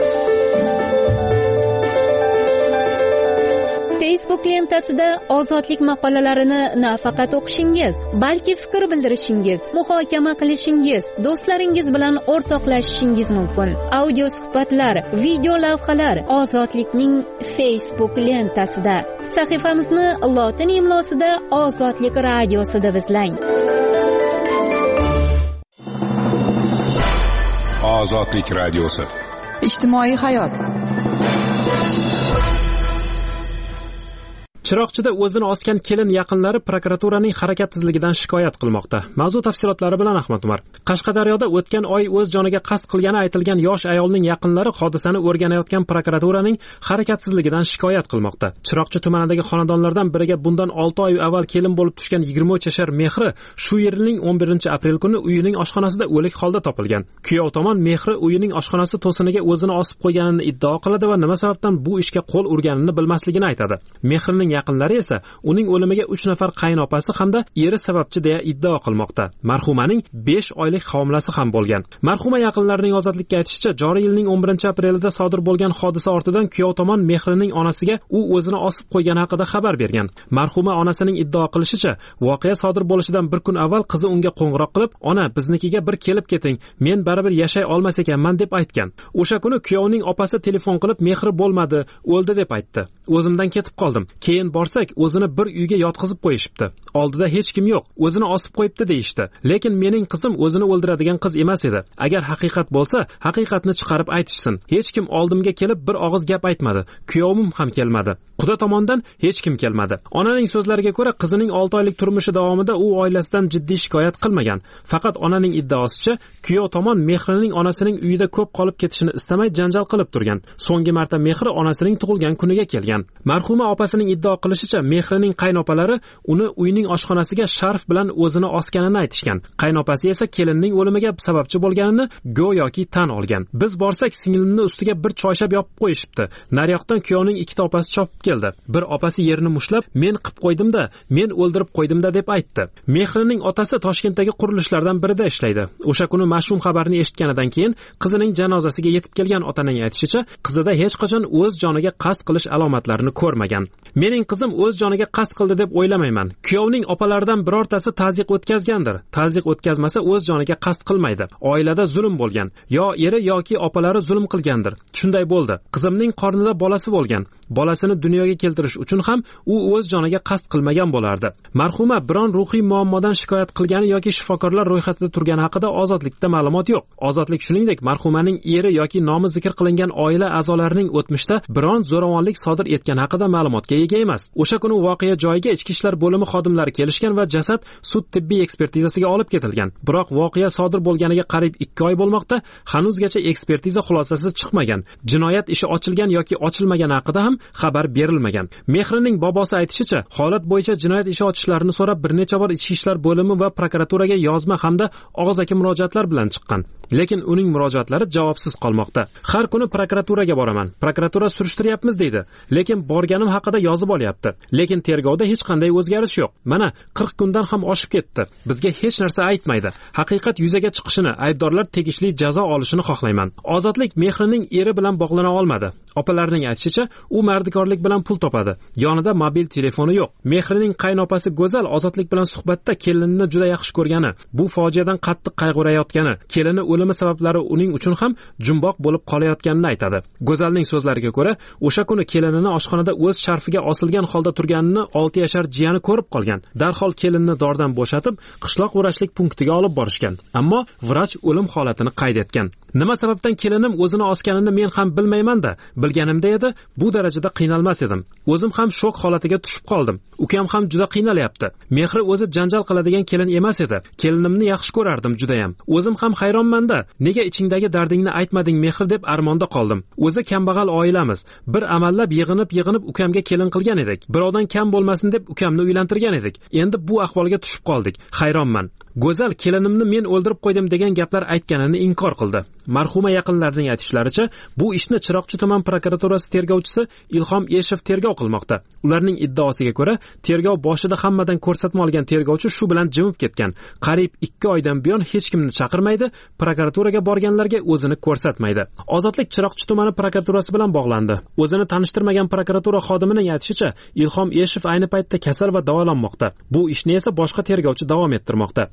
Facebook lentasida ozodlik maqolalarini nafaqat o'qishingiz, balki fikr bildirishingiz, muhokama qilishingiz, do'stlaringiz bilan o'rtoqlashishingiz mumkin. Audio suhbatlar, video lavhalar ozodlikning Facebook lentasida. sahifamizni lotin imlosida Ozodlik radiosida izlang. Ozodlik radiosi. Ijtimoiy hayot. Chiroqchida o'zini osgan kelin yaqinlari prokuraturaning harakatsizligidan shikoyat qilmoqda. Mavzu tafsilotlari bilan Ahmad Umar. Qashqadaryoda o'tgan oy o'z joniga qasd qilgani aytilgan yosh ayolning yaqinlari hodisani o'rganayotgan prokuraturaning harakatsizligidan shikoyat qilmoqda. Chiroqchi tumanidagi xonadonlardan biriga bundan olti oy avval kelin bo'lib tushgan yigirma uch yashar Mehri shu yilning o'n birinchi aprel kuni uyining oshxonasida o'lik holda topilgan. Kuyov tomon Mehri uyining oshxonasi to'siniga o'zini osib qo'yganini iddao qiladi va nima sababdan bu ishga qo'l urganini bilmasligini aytadi. Mehrining yaqinlari esa uning o'limiga uch nafar qaynopasi hamda eri sababchi deya iddao qilmoqda. Marhumaning besh oylik homilasi ham bo'lgan. Marhuma yaqinlarining ozodlikka aytishicha, joriy yilning o'n birinchi aprelida sodir bo'lgan hodisa ortidan kuyov tomon Mehrining onasiga u o'zini osib qo'ygani haqida xabar bergan. Marhuma onasining iddao qilishicha, voqea sodir bo'lishidan bir kun avval qizi unga qo'ng'iroq qilib, "Ona, biznikiga bir kelib keting, men baribir yashay olmas ekanman" deb aytgan. O'sha kuni kuyovning opasi telefon qilib, "Mehri bo'lmadi, o'ldi" deb aytdi. "O'zimdan ketib qoldim. Keyin borsak, o'zini bir uyga yotqizib qo'yishibdi. Oldida hech kim yo'q, o'zini osib qo'yibdi" deyishdi. Lekin mening qizim o'zini o'ldiradigan qiz emas edi. Agar haqiqat bo'lsa, haqiqatni chiqarib aytishsin. Hech kim oldimga kelib bir og'iz gap aytmadi. Kuyovim ham kelmadi. Quda tomondan hech kim kelmadi. Onaning so'zlariga ko'ra, qizining olti oylik turmushi davomida u oilasidan jiddiy shikoyat qilmagan. Faqat onaning iddaosicha, kuyov tomon Mehrining onasining uyida ko'p qolib ketishini istamay janjal qilib turgan. So'nggi marta Mehri onasining tug'ilgan kuniga kelgan. Marhuma opasining iddao qilishicha, Mehrining qaynopalari uni uyning oshxonasiga sharf bilan o'zini osganini aytishgan. Qaynopasi esa kelinning o'limiga sababchi bo'lganini go'yoki tan olgan. "Biz borsak, singlimni ustiga bir choyshab yopib qo'yishibdi. Naryoqdan kuyovning ikkita opasi chopib keldi. Bir opasi yerini mushlab, 'Men qilib qo'ydim-da, men o'ldirib qo'ydim-da' deb aytdi." Mehrining otasi Toshkentdagi qurilishlardan birida ishlaydi. O'sha kuni mash'um xabarni eshitganidan keyin qizining janozasiga yetib kelgan otaning aytishicha, qizida hech qachon o'z joniga qasd qilish alomatlarini ko'rmagan. "Mening qizim o'z joniga qasd qildi deb o'ylamayman. Kuyovning opalaridan birortasi ta'ziq o'tkazgandir. Ta'ziq o'tkazmasa o'z joniga qasd qilmaydi. Oilada zulm bo'lgan. Yo eri yoki opalari zulm qilgandir. Shunday bo'ldi. Qizimning qornida bolasi bo'lgan. Bolasini dunyoga keltirish uchun ham u o'z joniga qasd qilmagan bo'lardi." Marhuma biron ruhiy muammodan shikoyat qilgani yoki shifokorlar ro'yxatida turgani haqida Ozodlikda ma'lumot yo'q. Ozodlik shuningdek marhumaning eri yoki nomi zikr qilingan oila a'zolarining o'tmishda biron zo'ravonlik sodir etgani haqida ma'lumotga ega emas. O'sha kuni voqea joyiga ichki ishlar bo'limi xodimlari kelishgan va jasad sud tibbiy ekspertizasiga olib ketilgan. Biroq voqea sodir bo'lganiga qariyb ikki oy bo'lmoqda, hanuzgacha ekspertiza xulosasi chiqmagan. Jinoyat ishi ochilgan yoki ochilmagani haqida ham xabar berilmagan. Mehrining bobosi aytishicha, holat bo'yicha jinoyat ishi ochishlarini so'rab bir necha bor ichki ishlar bo'limi va prokuraturaga yozma hamda og'zaki murojaatlar bilan chiqqan. Lekin uning murojaatlari javobsiz qolmoqda. "Har kuni prokuraturaga boraman. Prokuratura surishtiryapmiz" deydi. Lekin borganim haqida yozib olyapti. Lekin tergovda hech qanday o'zgarish yo'q. Mana qirq kundan ham oshib ketdi. Bizga hech narsa aytmaydi. Haqiqat yuzaga chiqishini, aybdorlar tegishli jazo olishini xohlayman. Ozodlik Mehrining eri bilan bog'lana olmadi. Opalarining aytishicha, u mardikorlik bilan pul topadi. Yonida mobil telefoni yo'q. Mehrining qaynopasi Go'zal Ozodlik bilan suhbatda kelinini juda yaxshi ko'rgani, bu fojiadan qattiq qayg'urayotgani, kelini o'limi sabablari uning uchun ham jumboq bo'lib qolayotganini aytadi. Go'zalning so'zlariga ko'ra, o'sha kuni kelinini oshxonada o'z sharfiga osilgan holda turganini olti yashar jiyani ko'rib qolgan. Darhol kelinni dordan bo'shatib, qishloq vrachlik punktiga olib borishgan. Ammo vrach o'lim holatini qayd etgan. "Nima sababdan kelinim o'zini osganini men ham bilmayman-da. Bilganimda edi, bu darajada qiynalmas edim. O'zim ham shok holatiga tushib qoldim. Ukam ham juda qiynalyapti. Mehri o'zi janjal qiladigan kelin emas edi. Kelinimni yaxshi ko'rardim juda ham. O'zim ham hayronman-da. Nega ichingdagi dardingni aytmading Mehri deb armonda qoldim. O'zi kambag'al oilamiz. Bir amallab yig'inib-yig'inib ukamga kelin qilgan edik. Birovdan kam bo'lmasin deb ukamni uylantirgan edik. Endi bu ahvolga tushib qoldik. Hayronman." Go'zal kelinimni men o'ldirib qo'ydim degan gaplar aytganini inkor qildi. Marhuma yaqinlarining aytishlaricha, bu ishni Chiroqchi tuman prokuraturasi tergovchisi Ilhom Eshev tergov qilmoqda. Ularning iddaosiga ko'ra, tergov boshida hammadan ko'rsatma olgan tergovchi shu bilan jimib ketgan. Qariyb ikki oydan buyon hech kimni chaqirmaydi, prokuraturaga borganlarga o'zini ko'rsatmaydi. Ozodlik Chiroqchi tumani prokuraturasi bilan bog'landi. O'zini tanishtirmagan prokuratura xodimining aytishicha, Ilhom Eshev ayni paytda kasal va davolanmoqda. Bu ishni esa boshqa tergovchi davom ettirmoqda.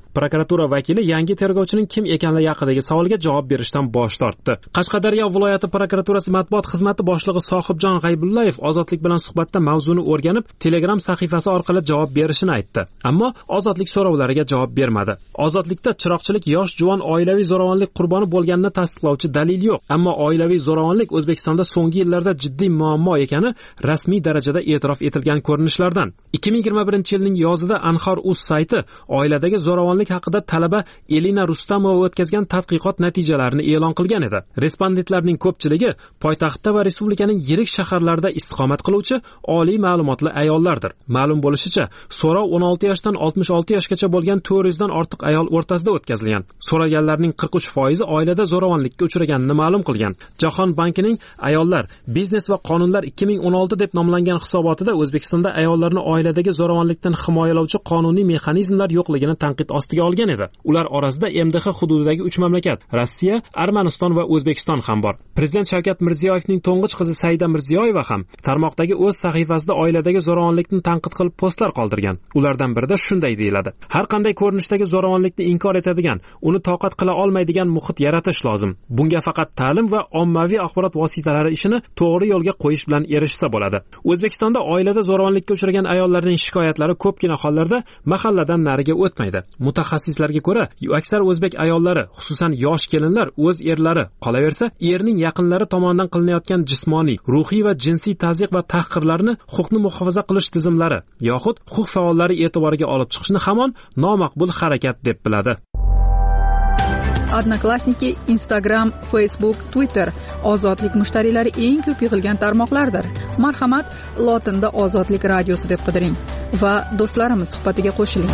Prokuratura vakili yangi tergovchining kim ekanligi haqidagi savolga javob berishdan bosh tortdi. Qashqadaryo viloyati prokuraturasi matbuot xizmati boshlig'i Sohibjon G'aybullayev Ozodlik bilan suhbatda mavzuni o'rganib, Telegram sahifasi orqali javob berishini aytdi. Ammo Ozodlik so'rovlariga javob bermadi. Ozodlikda chiroqchilik yosh juvon oilaviy zo'ravonlik qurboni bo'lganini tasdiqlovchi dalil yo'q. Ammo oilaviy zo'ravonlik O'zbekistonda so'nggi yillarda jiddiy muammo ekani rasmiy darajada e'tirof etilgan ko'rinishlardan. ikki ming yigirma birinchi yilning yozida Anhor.uz sayti oiladagi zo'ravonlik haqida talaba Elina Rustamova o'tkazgan tadqiqot natijalarini e'lon qilgan edi. Respondentlarning ko'pchiligi poytaxtda va respublikaning yirik shaharlarida istiqomat qiluvchi oliy ma'lumotli ayollardir. Ma'lum bo'lishicha, so'rov o'n olti yoshdan oltmish olti yoshgacha bo'lgan to'rt yuz dan ortiq ayol o'rtasida o'tkazilgan. So'raganlarning qirq uch foizi oilada zo'ravonlikka uchraganini ma'lum qilgan. Jahon bankining ayollar, biznes va qonunlar ikki ming o'n olti deb nomlangan hisobotida O'zbekistonda ayollarni oiladagi zo'ravonlikdan himoyalovchi qonuniy mexanizmlar yo'qligini tanqid ostiga olgan edi. Ular orasida M D H hududidagi uch mamlakat Rossiya, Armaniston va O'zbekiston ham bor. Prezident Shavkat Mirziyoyevning to'ng'ich qizi Saida Mirziyoyeva ham tarmoqdagi o'z sahifasida oiladagi zo'ravonlikni tanqid qilib postlar qoldirgan. Ulardan birida shunday deyiladi: har qanday ko'rinishdagi zo'ravonlikni inkor etadigan, uni toqat qila olmaydigan muhit yaratish lozim. Bunga faqat ta'lim va ommaviy axborot vositalari ishini to'g'ri yo'lga qo'yish bilan erishsa bo'ladi. O'zbekistonda oilada zo'ravonlikka uchragan ayollarning shikoyatlari ko'pgina hollarda mahalladan nariga o'tmaydi. Mutaxassislarga ko'ra, aksar o'zbek ayollari, xususan yosh kelinlar o'z erlari, qolaversa erning yaqinlari tomonidan qilinayotgan jismoniy, ruhiy va jinsiy tazyiq va tahqirlarni huquqni muhofaza qilish tizimlari yoxud huquq faollari e'tiboriga olib chiqishni hamon nomaqbul harakat deb biladi. Odnoklassniki, Instagram, Facebook, Twitter ozodlik mushtariylari eng ko'p yig'ilgan tarmoqlardir. Marhamat, lotinda Ozodlik radiosi deb qidiring va do'stlarimiz suhbatiga qo'shiling.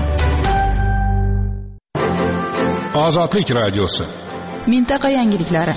Ozodlik radiosi. Mintaqa yangiliklari.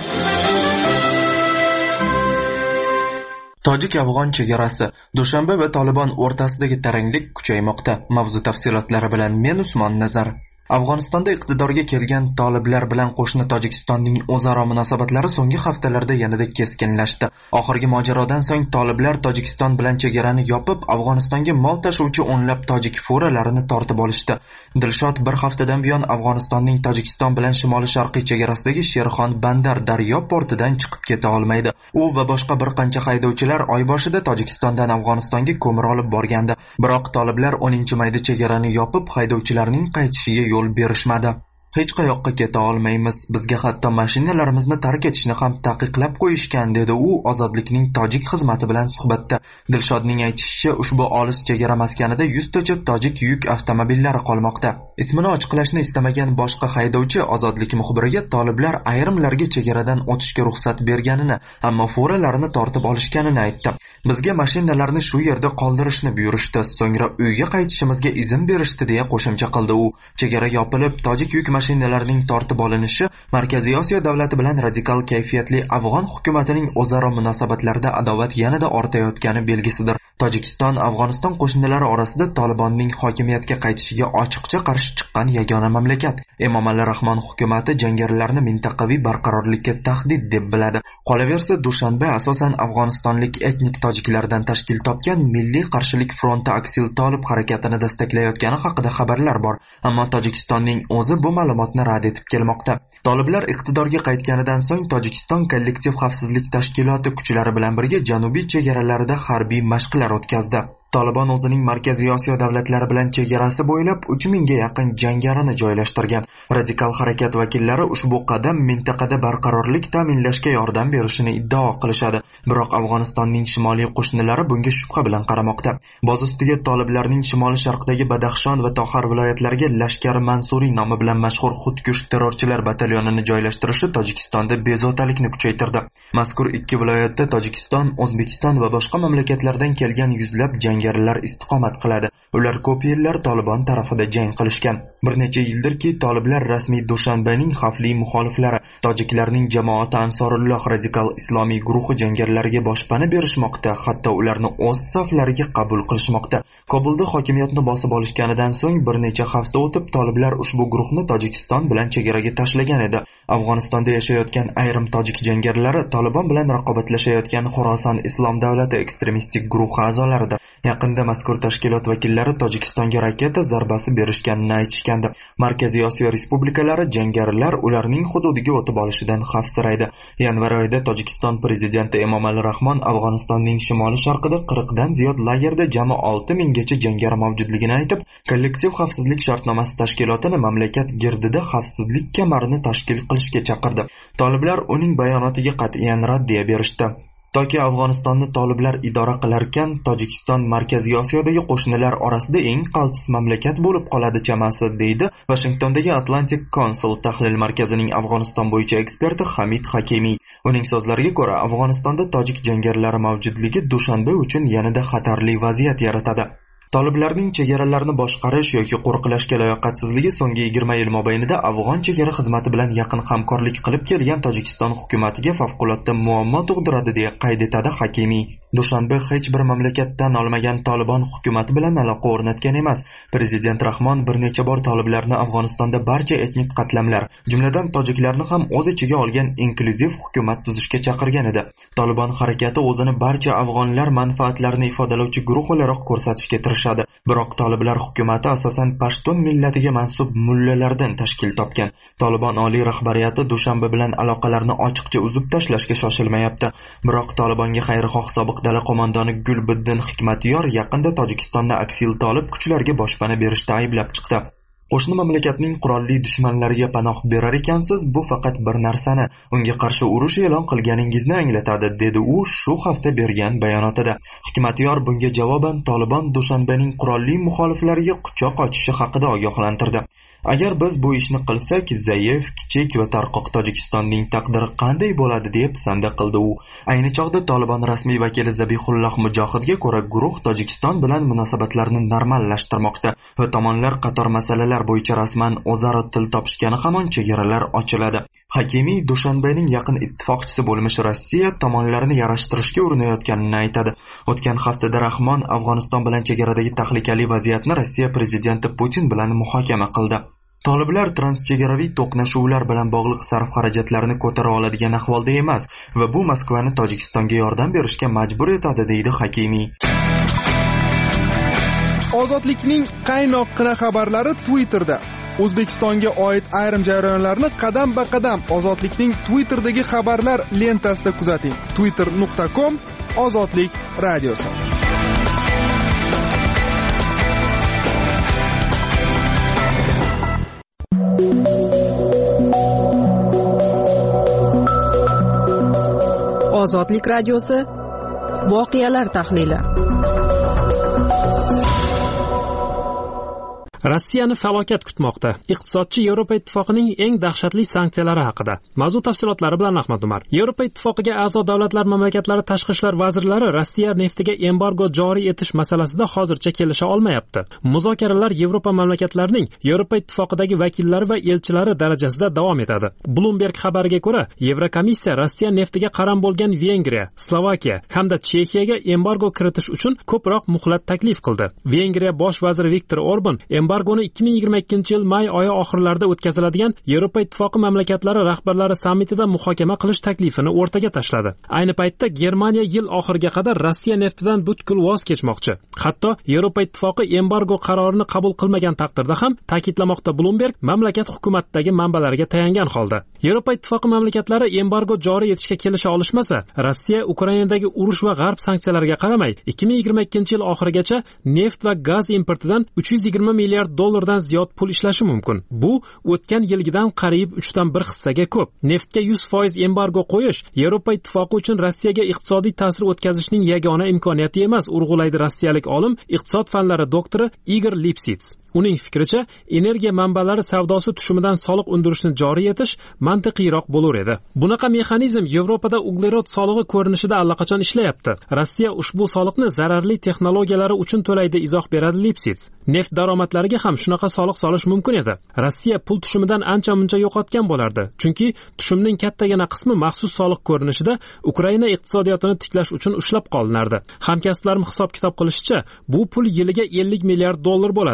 Tojik-afg'on chegarasi, Dushanbe va Tolibon o'rtasidagi taranglik kuchaymoqda. Mavzu tafsilotlari bilan men Usmon Nazar. Afg'onistonda iqtidorga kelgan toliblar bilan qo'shni Tojikistonning o'zaro munosabatlari so'nggi haftalarda yanada keskinlashdi. Oxirgi mojarodan so'ng toliblar Tojikiston bilan chegarani yopib, Afg'onistonga mol tashuvchi o'nlab tojik furalarini tortib olishdi. Dilshod bir haftadan buyon Afg'onistonning Tojikiston bilan shimoli-sharqiy chegarasidagi Sherxon Bandar daryo portidan chiqib keta olmaydi. U va boshqa bir qancha haydovchilar oy boshida Tojikistondan Afg'onistonga ko'mir olib borgandi. Biroq toliblar o'ninchi mayda chegarani yopib, haydovchilarning qaytishiga yo'l berishmadi. Hech qayoqqa keta olmaymiz. Bizga hatto mashinalarimizni tark etishni ham taqiqlab qo'yishgan, dedi u Ozodlikning tojik xizmati bilan suhbatda. Dilshodning aytishicha, ushbu olis chegara maskanida yuztacha tojik yuk avtomobillari qolmoqda. Ismini ochiqlashni istamagan boshqa haydovchi Ozodlik muxbiriga toliblar ayrimlarga chegaradan o'tishga ruxsat berganini, ammo furalarini tortib olishganini aytdi. Bizga mashinalarni shu yerda qoldirishni buyurishdi, so'ngra uyga qaytishimizga izn berishdi, deya qo'shimcha qildi u. Chegara yopilib, tojik yuk mashinalarning tortib olinishi Markaziy Osiyo davlati bilan radikal kayfiyatli afg'on hukumatining o'zaro munosabatlarida adovat yanada ortayotgani belgisidir. Tojikiston Afg'oniston qo'shnilari orasida Tolibonning hokimiyatga qaytishiga ochiqcha qarshi chiqqan yagona mamlakat. Emomali Rahmon hukumati jangarilarni mintaqaviy barqarorlikka tahdid deb biladi. Qolaversa, Dushanbe asosan afg'onistonlik etnik tojiklardan tashkil topgan Milliy qarshilik fronti Aksil Tolib harakatini destaklayotgani haqida xabarlar bor, ammo Tojikistonning o'zi bu ma'lumotni rad etib kelmoqda. Toliblar iqtidorga qaytganidan so'ng Tojikiston kollektiv xavfsizlik tashkiloti kuchlari bilan birga janubiy chegaralarida harbiy mashqlar o'tkazdi. Tolibon o'zining Markaziy Osiyo davlatlari bilan chegarasi bo'ylab uch mingga yaqin jangarini joylashtirgan. Radikal harakat vakillari ushbu qadam mintaqada barqarorlik ta'minlashga yordam berishini iddao qilishadi. Biroq Afg'onistonning shimoliy qo'shnilari bunga shubha bilan qaramoqda. Boz ustiga toliblarning shimoli-sharqdagi Badaxshon va Toxar viloyatlariga Lashkar Mansuriy nomi bilan mashhur xudkush terrorchilar batalyonini joylashtirishi Tojikistonda bezovtalikni kuchaytirdi. Mazkur ikki viloyatda Tojikiston, O'zbekiston va boshqa mamlakatlardan kelgan yuzlab jangarilar istiqomat qiladi. Ular ko'p yillar Tolibon tarafida jang qilishgan. Bir necha yildirki, toliblar rasmiy Dushanbening xavfli muxoliflari, tojiklarning jamoati Ansorulloh radikal islomiy guruhi jangarilariga boshpana berishmoqda, hatto ularni o'z saflariga qabul qilishmoqda. Kobulda hokimiyatni bosib olishganidan so'ng bir necha hafta o'tib, toliblar ushbu guruhni Tojikiston bilan chegaraga tashlagan edi. Afg'onistonda yashayotgan ayrim tojik jangarilari Tolibon bilan raqobatlashayotgan Xorason Islom davlati ekstremistik guruhi a'zolaridir. Yaqinda mazkur tashkilot vakillari Tojikistonga raketa zarbasi berishganini aytishgandi. Markaziy Osiyo respublikalari jangarilar ularning hududiga o'tib olishidan xavfsiraydi. Yanvar oyida Tojikiston prezidenti Emomali Rahmon Afg'onistonning shimoli sharqida qirqdan ziyod lagerda jami olti minggacha jangari mavjudligini aytib, kollektiv xavfsizlik shartnomasi tashkilotini mamlakat girdida xavfsizlik kamarini tashkil qilishga chaqirdi. Toliblar uning bayonotiga qat'iyan raddiya berishdi. Toki Afg'onistonni toliblar idora qilarkan, Tojikiston Markaziy Osiyodagi qo'shnilar orasida eng qaltis mamlakat bo'lib qoladi chamasi, deydi Washingtondagi Atlantic Council tahlil markazining Afg'oniston bo'yicha eksperti Hamid Hakimiy. Uning so'zlariga ko'ra, Afg'onistonda tojik jangarilari mavjudligi Dushanbe uchun yanada xatarli vaziyat yaratadi. Toliblarning chegaralarni boshqarish yoki qo'riqlashga layoqatsizligi so'nggi yigirma yil mobaynida Afg'on chegara xizmati bilan yaqin hamkorlik qilib kelgan Tojikiston hukumatiga favqulodda muammo tug'diradi, deya qayd etadi Hakimiy. Dushanbe hech bir mamlakatdan olmagan Tolibon hukumati bilan aloqa o'rnatgan emas. Prezident Rahmon bir necha bor toliblarni Afg'onistonda barcha etnik qatlamlar, jumladan tojiklarni ham o'z ichiga olgan inklyuziv hukumat tuzishga chaqirgan edi. Tolibon harakati o'zini barcha afg'onlar manfaatlarini ifodalovchi guruh o'laroq ko'rsatishga tirishadi. Biroq toliblar hukumati asosan pashtun millatiga mansub mullalardan tashkil topgan. Tolibon oliy rahbariyati Dushanbe bilan aloqalarni ochiqcha uzib tashlashga shoshilmayapti. Biroq Tolibonga xayrixoh sobiq dala qo'mondoni Gulbiddin Hikmatyor yaqinda Tojikistonni aksil tolib kuchlarga boshpana berishda ayblab chiqdi. Qo'shni mamlakatning qurolli dushmanlariga panoh berar ekansiz, bu faqat bir narsani, unga qarshi urush e'lon qilganingizni anglatadi, dedi u shu hafta bergan bayonotida. Hikmatyor bunga javoban Tolibon Dushanbening qurolli muxoliflariga quchoq ochishi haqida ogohlantirdi. Agar biz bu ishni qilsak, zaif, kichik va tarqoq Tojikistonning taqdiri qanday bo'ladi, deb sanda qildi u. Ayni chog'da Tolibon rasmiy vakili Zabihulloh Mujohidga ko'ra, guruh Tojikiston bilan munosabatlarni normallashtirmoqda va tomonlar qator masalalar bo'yicha rasman o'zaro til topishgani hamon chegaralar ochiladi. Hakimiy Dushanbening yaqin ittifoqchisi bo'lmish Rossiya tomonlarni yarashtirishga urinayotganini aytadi. O'tgan haftada Rahmon Afg'oniston bilan chegaradagi tahlikali vaziyatni Rossiya prezidenti Putin bilan muhokama qildi. Toliblar transchegaraviy to'qnashuvlar bilan bog'liq sarf xarajatlarini ko'tara oladigan ahvolda emas va bu Moskvani Tojikistonga yordam berishga majbur etadi, deydi Hakimiy. Ozodlikning qaynoqqina xabarlari Twitterda. O'zbekistonga oid ayrim jarayonlarni qadam-ba-qadam Ozodlikning Twitterdagi xabarlar lentasida kuzating. twitter nuqta com Ozodlik radiosi. Ozodlik radiosi voqealar tahlili. Rossiyani falokat kutmoqda. Iqtisodchi Yevropa Ittifoqining eng dahshatli sanksiyalari haqida. Mavzu tafsilotlari bilan Ahmad Umar. Yevropa Ittifoqiga a'zo davlatlar mamlakatlari tashqi ishlar vazirlari Rossiya neftiga embargo joriy etish masalasida hozircha kelisha olmayapti. Muzokaralar Yevropa mamlakatlarining Yevropa Ittifoqidagi vakillari va elchilari darajasida davom etadi. Bloomberg xabariga ko'ra, Yevrokomissiya Rossiya neftiga qaram bo'lgan Vengriya, Slovakiya hamda Chexiyaga embargo kiritish uchun ko'proq muhlat taklif qildi. Vengriya bosh vaziri Viktor Orban embargoni ikki ming yigirma ikkinchi yil may oyi oxirlarida o'tkaziladigan Yevropa Ittifoqi mamlakatlari rahbarlari sammitida muhokama qilish taklifini o'rtaga tashladi. Ayni paytda Germaniya yil oxiriga qadar Rossiya neftidan butkul voz kechmoqchi. Hatto Yevropa Ittifoqi embargo qarorini qabul qilmagan taqdirda ham, ta'kidlamoqda Bloomberg mamlakat hukumatidagi manbalariga tayangan holda. Yevropa Ittifoqi mamlakatlari embargo joriy etishga kelisha olishmasa, Rossiya Ukrainadagi urush va g'arb sanksiyalariga qaramay, ikki ming yigirma ikkinchi yil oxirigacha neft va gaz importidan uch yuz yigirma milliard dollardan ziyod pul ishlashi mumkin. Bu o'tgan yilgidan qariyb uchdan bir hissaga ko'p. Neftga yuz foiz embargo qo'yish Yevropa Ittifoqi uchun Rossiyaga iqtisodiy ta'sir o'tkazishning yagona imkoniyati emas, urg'ulaydi rossiyalik olim, iqtisod fanlari doktori Igor Lipsits. Uning fikricha, energiya manbalari savdosi tushumidan soliq undirishni joriy etish mantiqiyroq bo'lar edi. Bunaqa mexanizm Yevropada uglerod solig'i ko'rinishida allaqachon ishlayapti. Rossiya ushbu soliqni zararli texnologiyalari uchun to'laydi, izoh beradi Lipsits. Neft daromadlariga ham shunaqa soliq solish mumkin edi. Rossiya pul tushumidan ancha-muncha yo'qotgan bo'lardi, chunki tushumning kattagina qismi maxsus soliq ko'rinishida Ukraina iqtisodiyotini tiklash uchun ushlab qolinardi. Hamkasblarim hisob-kitob qilishicha, bu pul yiliga ellik milliard dollar bo'ladi.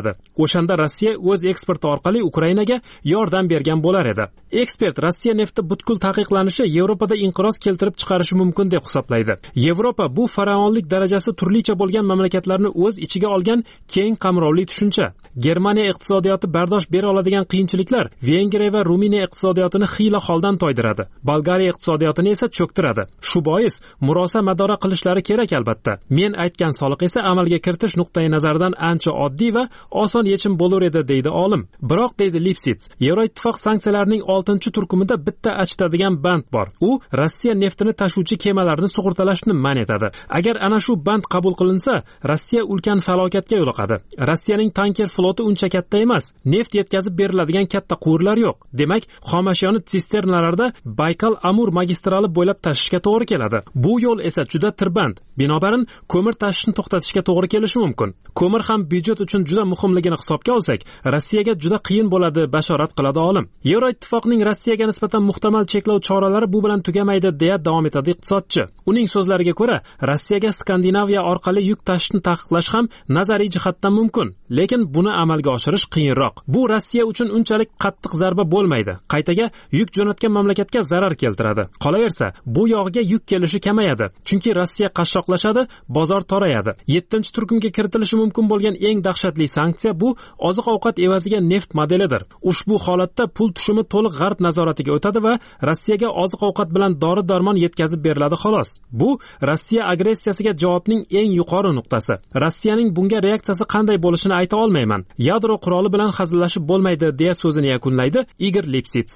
O'shanda Rossiya o'z eksporti orqali Ukrainaga yordam bergan bo'lar edi. Ekspert Rossiya nefti butkul taqiqlanishi Yevropada inqiroz keltirib chiqarishi mumkin deb hisoblaydi. Yevropa bu faraonlik darajasi turlicha bo'lgan mamlakatlarni o'z ichiga olgan keng qamrovli tushuncha. Germaniya iqtisodiyoti bardosh bera oladigan qiyinchiliklar Vengriya va Ruminiya iqtisodiyotini xiyla holdan toydiradi. Bolgariya iqtisodiyotini esa cho'ktiradi. Shu bois murosa madora qilishlari kerak albatta. Men aytgan soliq esa amalga kiritish nuqtai nazaridan ancha oddiy va oson yechim bo'lar edi deydi olim. Biroq deydi Lipsitz, Yevroittifoq sanksiyalarining oltinchi turkumida bitta achitadigan band bor. U Rossiya neftini tashuvchi kemalarni sug'urtalashni man etadi. Agar ana shu band qabul qilinsa, Rossiya ulkan falokatga yo'liqadi. Rossiyaning tanker floti uncha katta emas. Neft yetkazib beriladigan katta quvurlar yo'q. Demak, xomashyoni sisternalarda Baykal-Amur magistrali bo'ylab tashishga to'g'ri keladi. Bu yo'l esa juda tirband. Binobarin, ko'mir tashishni to'xtatishga to'g'ri kelishi mumkin. Ko'mir ham byudjet uchun juda muhimligini hisobga olsak, Rossiyaga juda qiyin bo'ladi, bashorat qiladi olim. Yevroittifoqning Rossiyaga nisbatan muhtamal cheklov choralari bu bilan tugamaydi, deya davom etadi iqtisodchi. Uning so'zlariga ko'ra, Rossiyaga Skandinaviya orqali yuk tashishni taqiqlash ham nazariy jihatdan mumkin, lekin buni amalga oshirish qiyinroq. Bu Rossiya uchun unchalik qattiq zarba bo'lmaydi. Qaytaga yuk jo'natgan mamlakatga zarar keltiradi. Qolaversa, bu yog'iga yuk kelishi kamayadi, chunki Rossiya qashshoqlashadi, bozor torayadi. yettinchi turkumga kiritilishi mumkin bo'lgan eng dahshatli sanksiya bu oziq-ovqat evaziga neft modelidir. Ushbu holatda pul tushumi to'liq g'arb nazoratiga o'tadi va Rossiyaga oziq-ovqat bilan dori-darmon yetkazib beriladi xolos. Bu Rossiya agressiyasiga javobning eng yuqori nuqtasi. Rossiyaning bunga reaksiyasi qanday bo'lishini ayta olmayman. Yadro quroli bilan hazillashib bo'lmaydi, deya so'zini yakunlaydi Igor Lipsitz.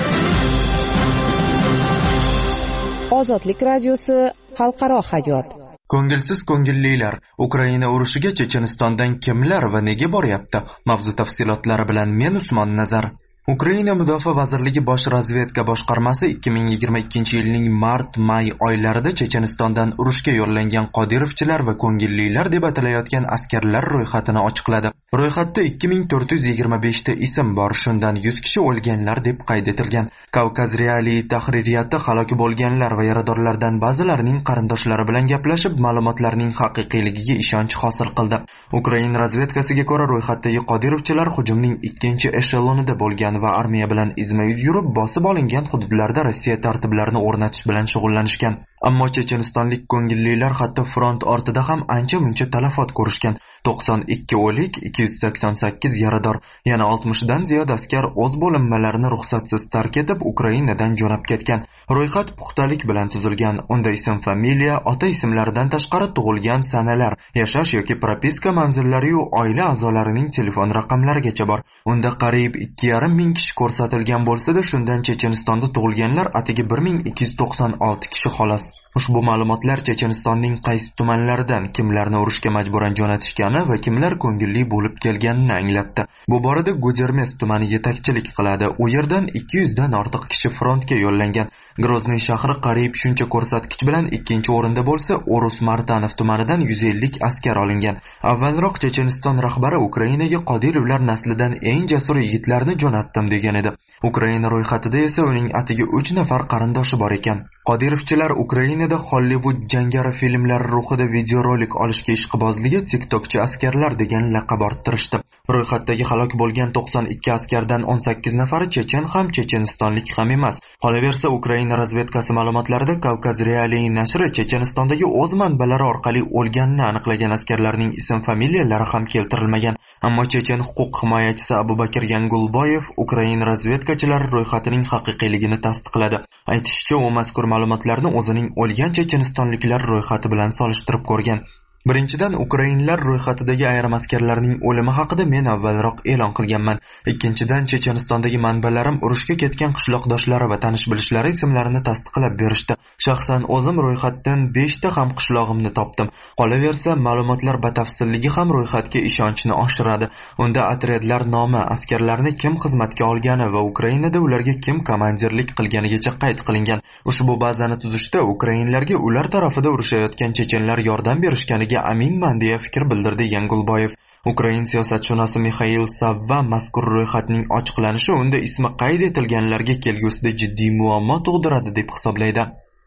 Ozodlik radiosi xalqaro hayot. Ko'ngilsiz ko'ngillilar, Ukraina urushiga Chechenistondan kimlar va nega boryapti? Mavzu tafsilotlari bilan men Usmon Nazar. Ukraina Mudofaa vazirligi bosh razvedka boshqarmasi ikki ming yigirma ikkinchi yilning mart-may oylarida Chechenistondan urushga yo'llangan Qodirovchilar va ko'ngillilar deb atalayotgan askarlar ro'yxatini ochiqladi. Ro'yxatda ikki ming to'rt yuz yigirma besh ta ism bor, shundan yuz kishi o'lganlar deb qayd etilgan. Kavkaz Reali tahririyati halok bo'lganlar va yaradorlardan ba'zilarining qarindoshlari bilan gaplashib, ma'lumotlarning haqiqiyligiga ishonch hosil qildi. Ukraina razvedkasiga ko'ra, ro'yxatdagi Qodirovchilar hujumning ikkinchi eshelonida bo'lgan va armiya bilan izma-yuz yurib, bosib olingan hududlarda Rossiya tartiblarini o'rnatish bilan shug'ullanishgan. Ammo chechenistonlik ko'ngillilar hatto front ortida ham ancha-muncha talafot ko'rishgan. to'qson ikki o'lik, ikki yuz sakson sakkiz yarador, yana oltmishdan ziyod askar o'z bo'linmalarini ruxsatsiz tark etib Ukrainadan jo'nab ketgan. Ro'yxat puxtalik bilan tuzilgan. Unda ism, familiya, ota ismlaridan tashqari tug'ilgan sanalar, yashash yoki propiska manzillari va oila a'zolarining telefon raqamlarigacha bor. Unda qariyb ikki yarim ming kishi ko'rsatilgan bo'lsa-da, shundan Chechenistonda tug'ilganlar atigi bir ming ikki yuz to'qson olti kishi xolos. Ushbu ma'lumotlar Chechenistonning qaysi tumanlaridan kimlarni urushga majburan jo'natishgani va kimlar ko'ngilli bo'lib kelganini anglatdi. Bu borada Gudermes tumani yetakchilik qiladi. U yerdan ikki yuz dan ortiq kishi frontga yo'llangan. Grozny shahri qariyb shuncha ko'rsatkich bilan ikkinchi o'rinda bo'lsa, Orus Martanov tumanidan yuz ellik askar olingan. Avvalroq Checheniston rahbari Ukrainaga Qodirovlar naslidan eng jasur yigitlarni jo'natdim degan edi. Ukraina ro'yxatida esa uning atigi uch nafar qarindoshi bor ekan. Qodirovchilar Ukrainada Hollywood jangari filmlari ruhida videorolik olishga ishqibozligi TikTokchi askarlar degan laqab orttirishdi. Ro'yxatdagi halok bo'lgan to'qson ikki askardan o'n sakkiz nafari chechen ham chechenistonlik ham emas. Qolaversa, Ukraina razvedkasi ma'lumotlarida Kavkaz Reali nashri Chechenistondagi o'z manbalari orqali o'lganini aniqlagan askarlarning ism-familiyalari ham keltirilmagan. Ammo chechen huquq himoyachisi Abubakir Yangulboyev Ukraina razvedkachilari ro'yxatining haqiqiyligini tasdiqladi. Aytishicha, u mazkur ma'lumotlarni o'zining o'lgan chechenistonliklar ro'yxati bilan solishtirib ko'rgan. Birinchidan, Ukrainlar ro'yxatidagi ayrim askarlarning o'limi haqida men avvalroq e'lon qilganman. Ikkinchidan, Chechenistondagi manbalarim urushga ketgan qishloqdoshlari va tanish-bilishlari ismlarini tasdiqlab berishdi. Shaxsan o'zim ro'yxatdan besh ta ham qishlog'imni topdim. Qolaversa, ma'lumotlar batafsilligi ham ro'yxatga ishonchni oshiradi. Unda otryadlar nomi, askarlarni kim xizmatga olgani va Ukrainada ularga kim komandirlik qilganigacha qayd qilingan. Ushbu bazani tuzishda Ukrainlarga ular tarafida urushayotgan chechenlar yordam berishganiga aminman deya fikr bildirdi Yangulboyev. Ukrain siyosatshunosi Mikhail Savva mazkur ro'yxatning ochiqlanishi unda ismi qayd etilganlarga kelgusida jiddiy muammo tug'diradi deb hisoblaydi.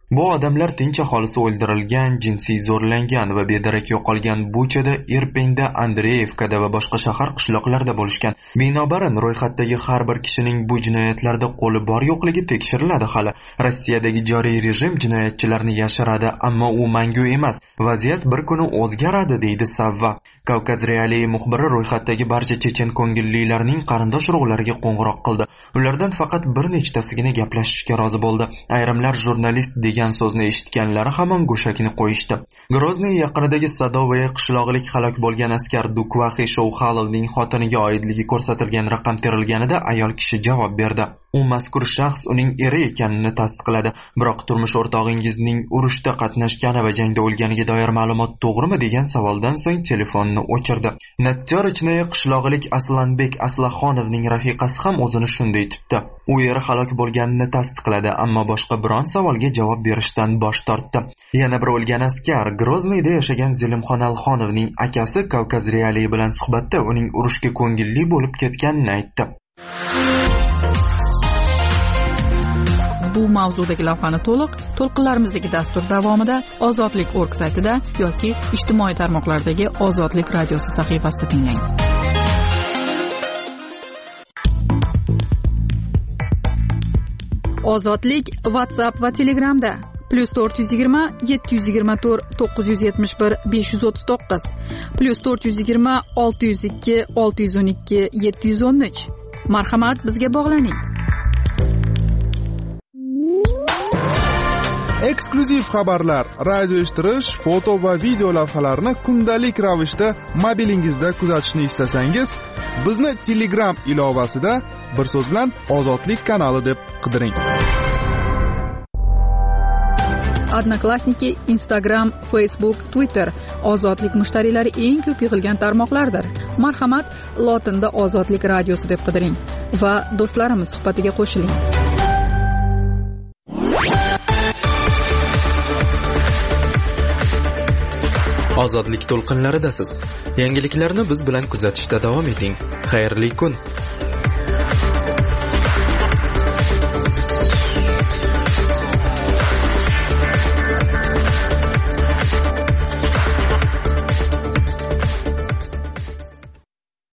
Bu odamlar tinch aholisi o'ldirilgan, jinsiy zo'rlangan va bedarak yo'qolgan Buchada, Irpinda, Andreyevkada va boshqa shahar qishloqlarda bo'lishgan. Binobarin ro'yxatdagi har bir kishining bu jinoyatlarda qo'li bor yo'qligi tekshiriladi hali. Rossiyadagi joriy rejim jinoyatchilarni yashiradi, ammo u mangu emas. Vaziyat bir kuni o'zgaradi, deydi Savva. Kavkaz Realiy muxbiri ro'yxatdagi barcha chechen ko'ngillilarning qarindosh urug'lariga qo'ng'iroq qildi. Ulardan faqat bir nechtasigina gaplashishga rozi bo'ldi. Ayrimlar jurnalist degan so'zni eshitganlari hamon go'shakni qo'yishdi. Grozniy yaqinidagi Sadovaya qishlog'ilik halok bo'lgan askar Dukvaxi Shouxalovning xotiniga oidligi ko'rsatilgan raqam terilganida ayol kishi javob berdi. U mazkur shaxs uning eri ekanini tasdiqladi. Biroq turmush o'rtog'ingizning urushda qatnashgani va jangda o'lganiga doir ma'lumot to'g'rimi degan savoldan so'ng telefonni o'chirdi. Natjorichnoye qishlog'ilik Aslanbek Aslaxonovning rafiqasi ham o'zini shunday tutdi. U eri halok bo'lganini tasdiqladi, ammo boshqa biron savolga javob berishdan bosh tortdi. Yana bir o'lgan askar Grozniyda yashagan Zelimxon Alxonovning akasi Kavkaz Realiy bilan suhbatda uning urushga ko'ngilli bo'lib ketganini aytdi. Bu mavzudagi lavhani to'liq to'lqinlarimizdagi dastur davomida ozodlik nokta org saytida yoki ijtimoiy tarmoqlardagi Ozodlik radiosi sahifasida tinglang. Ozodlik WhatsApp va Telegramda plus to'rt yuz yigirma yetti yuz yigirma to'rt to'qqiz yuz yetmish bir besh yuz o'ttiz to'qqiz plus to'rt yuz yigirma olti yuz ikki olti yuz o'n ikki yetti yuz o'n uch. Marhamat, bizga bog'laning. Eksklyuziv xabarlar, radio eshittirish, foto va video lavhalarni kundalik ravishda mobilingizda kuzatishni istasangiz, bizni Telegram ilovasida bir so'z bilan Ozodlik kanali deb qidiring. Odnoklassniki, Instagram, Facebook, Twitter Ozodlik mushtariylari eng ko'p yig'ilgan tarmoqlardir. Marhamat, lotinda Ozodlik radiosi deb qidiring va do'stlarimiz suhbatiga qo'shiling. Ozodlik to'lqinlaridasiz. Yangiliklarni biz bilan kuzatishda davom eting. Xayrli kun.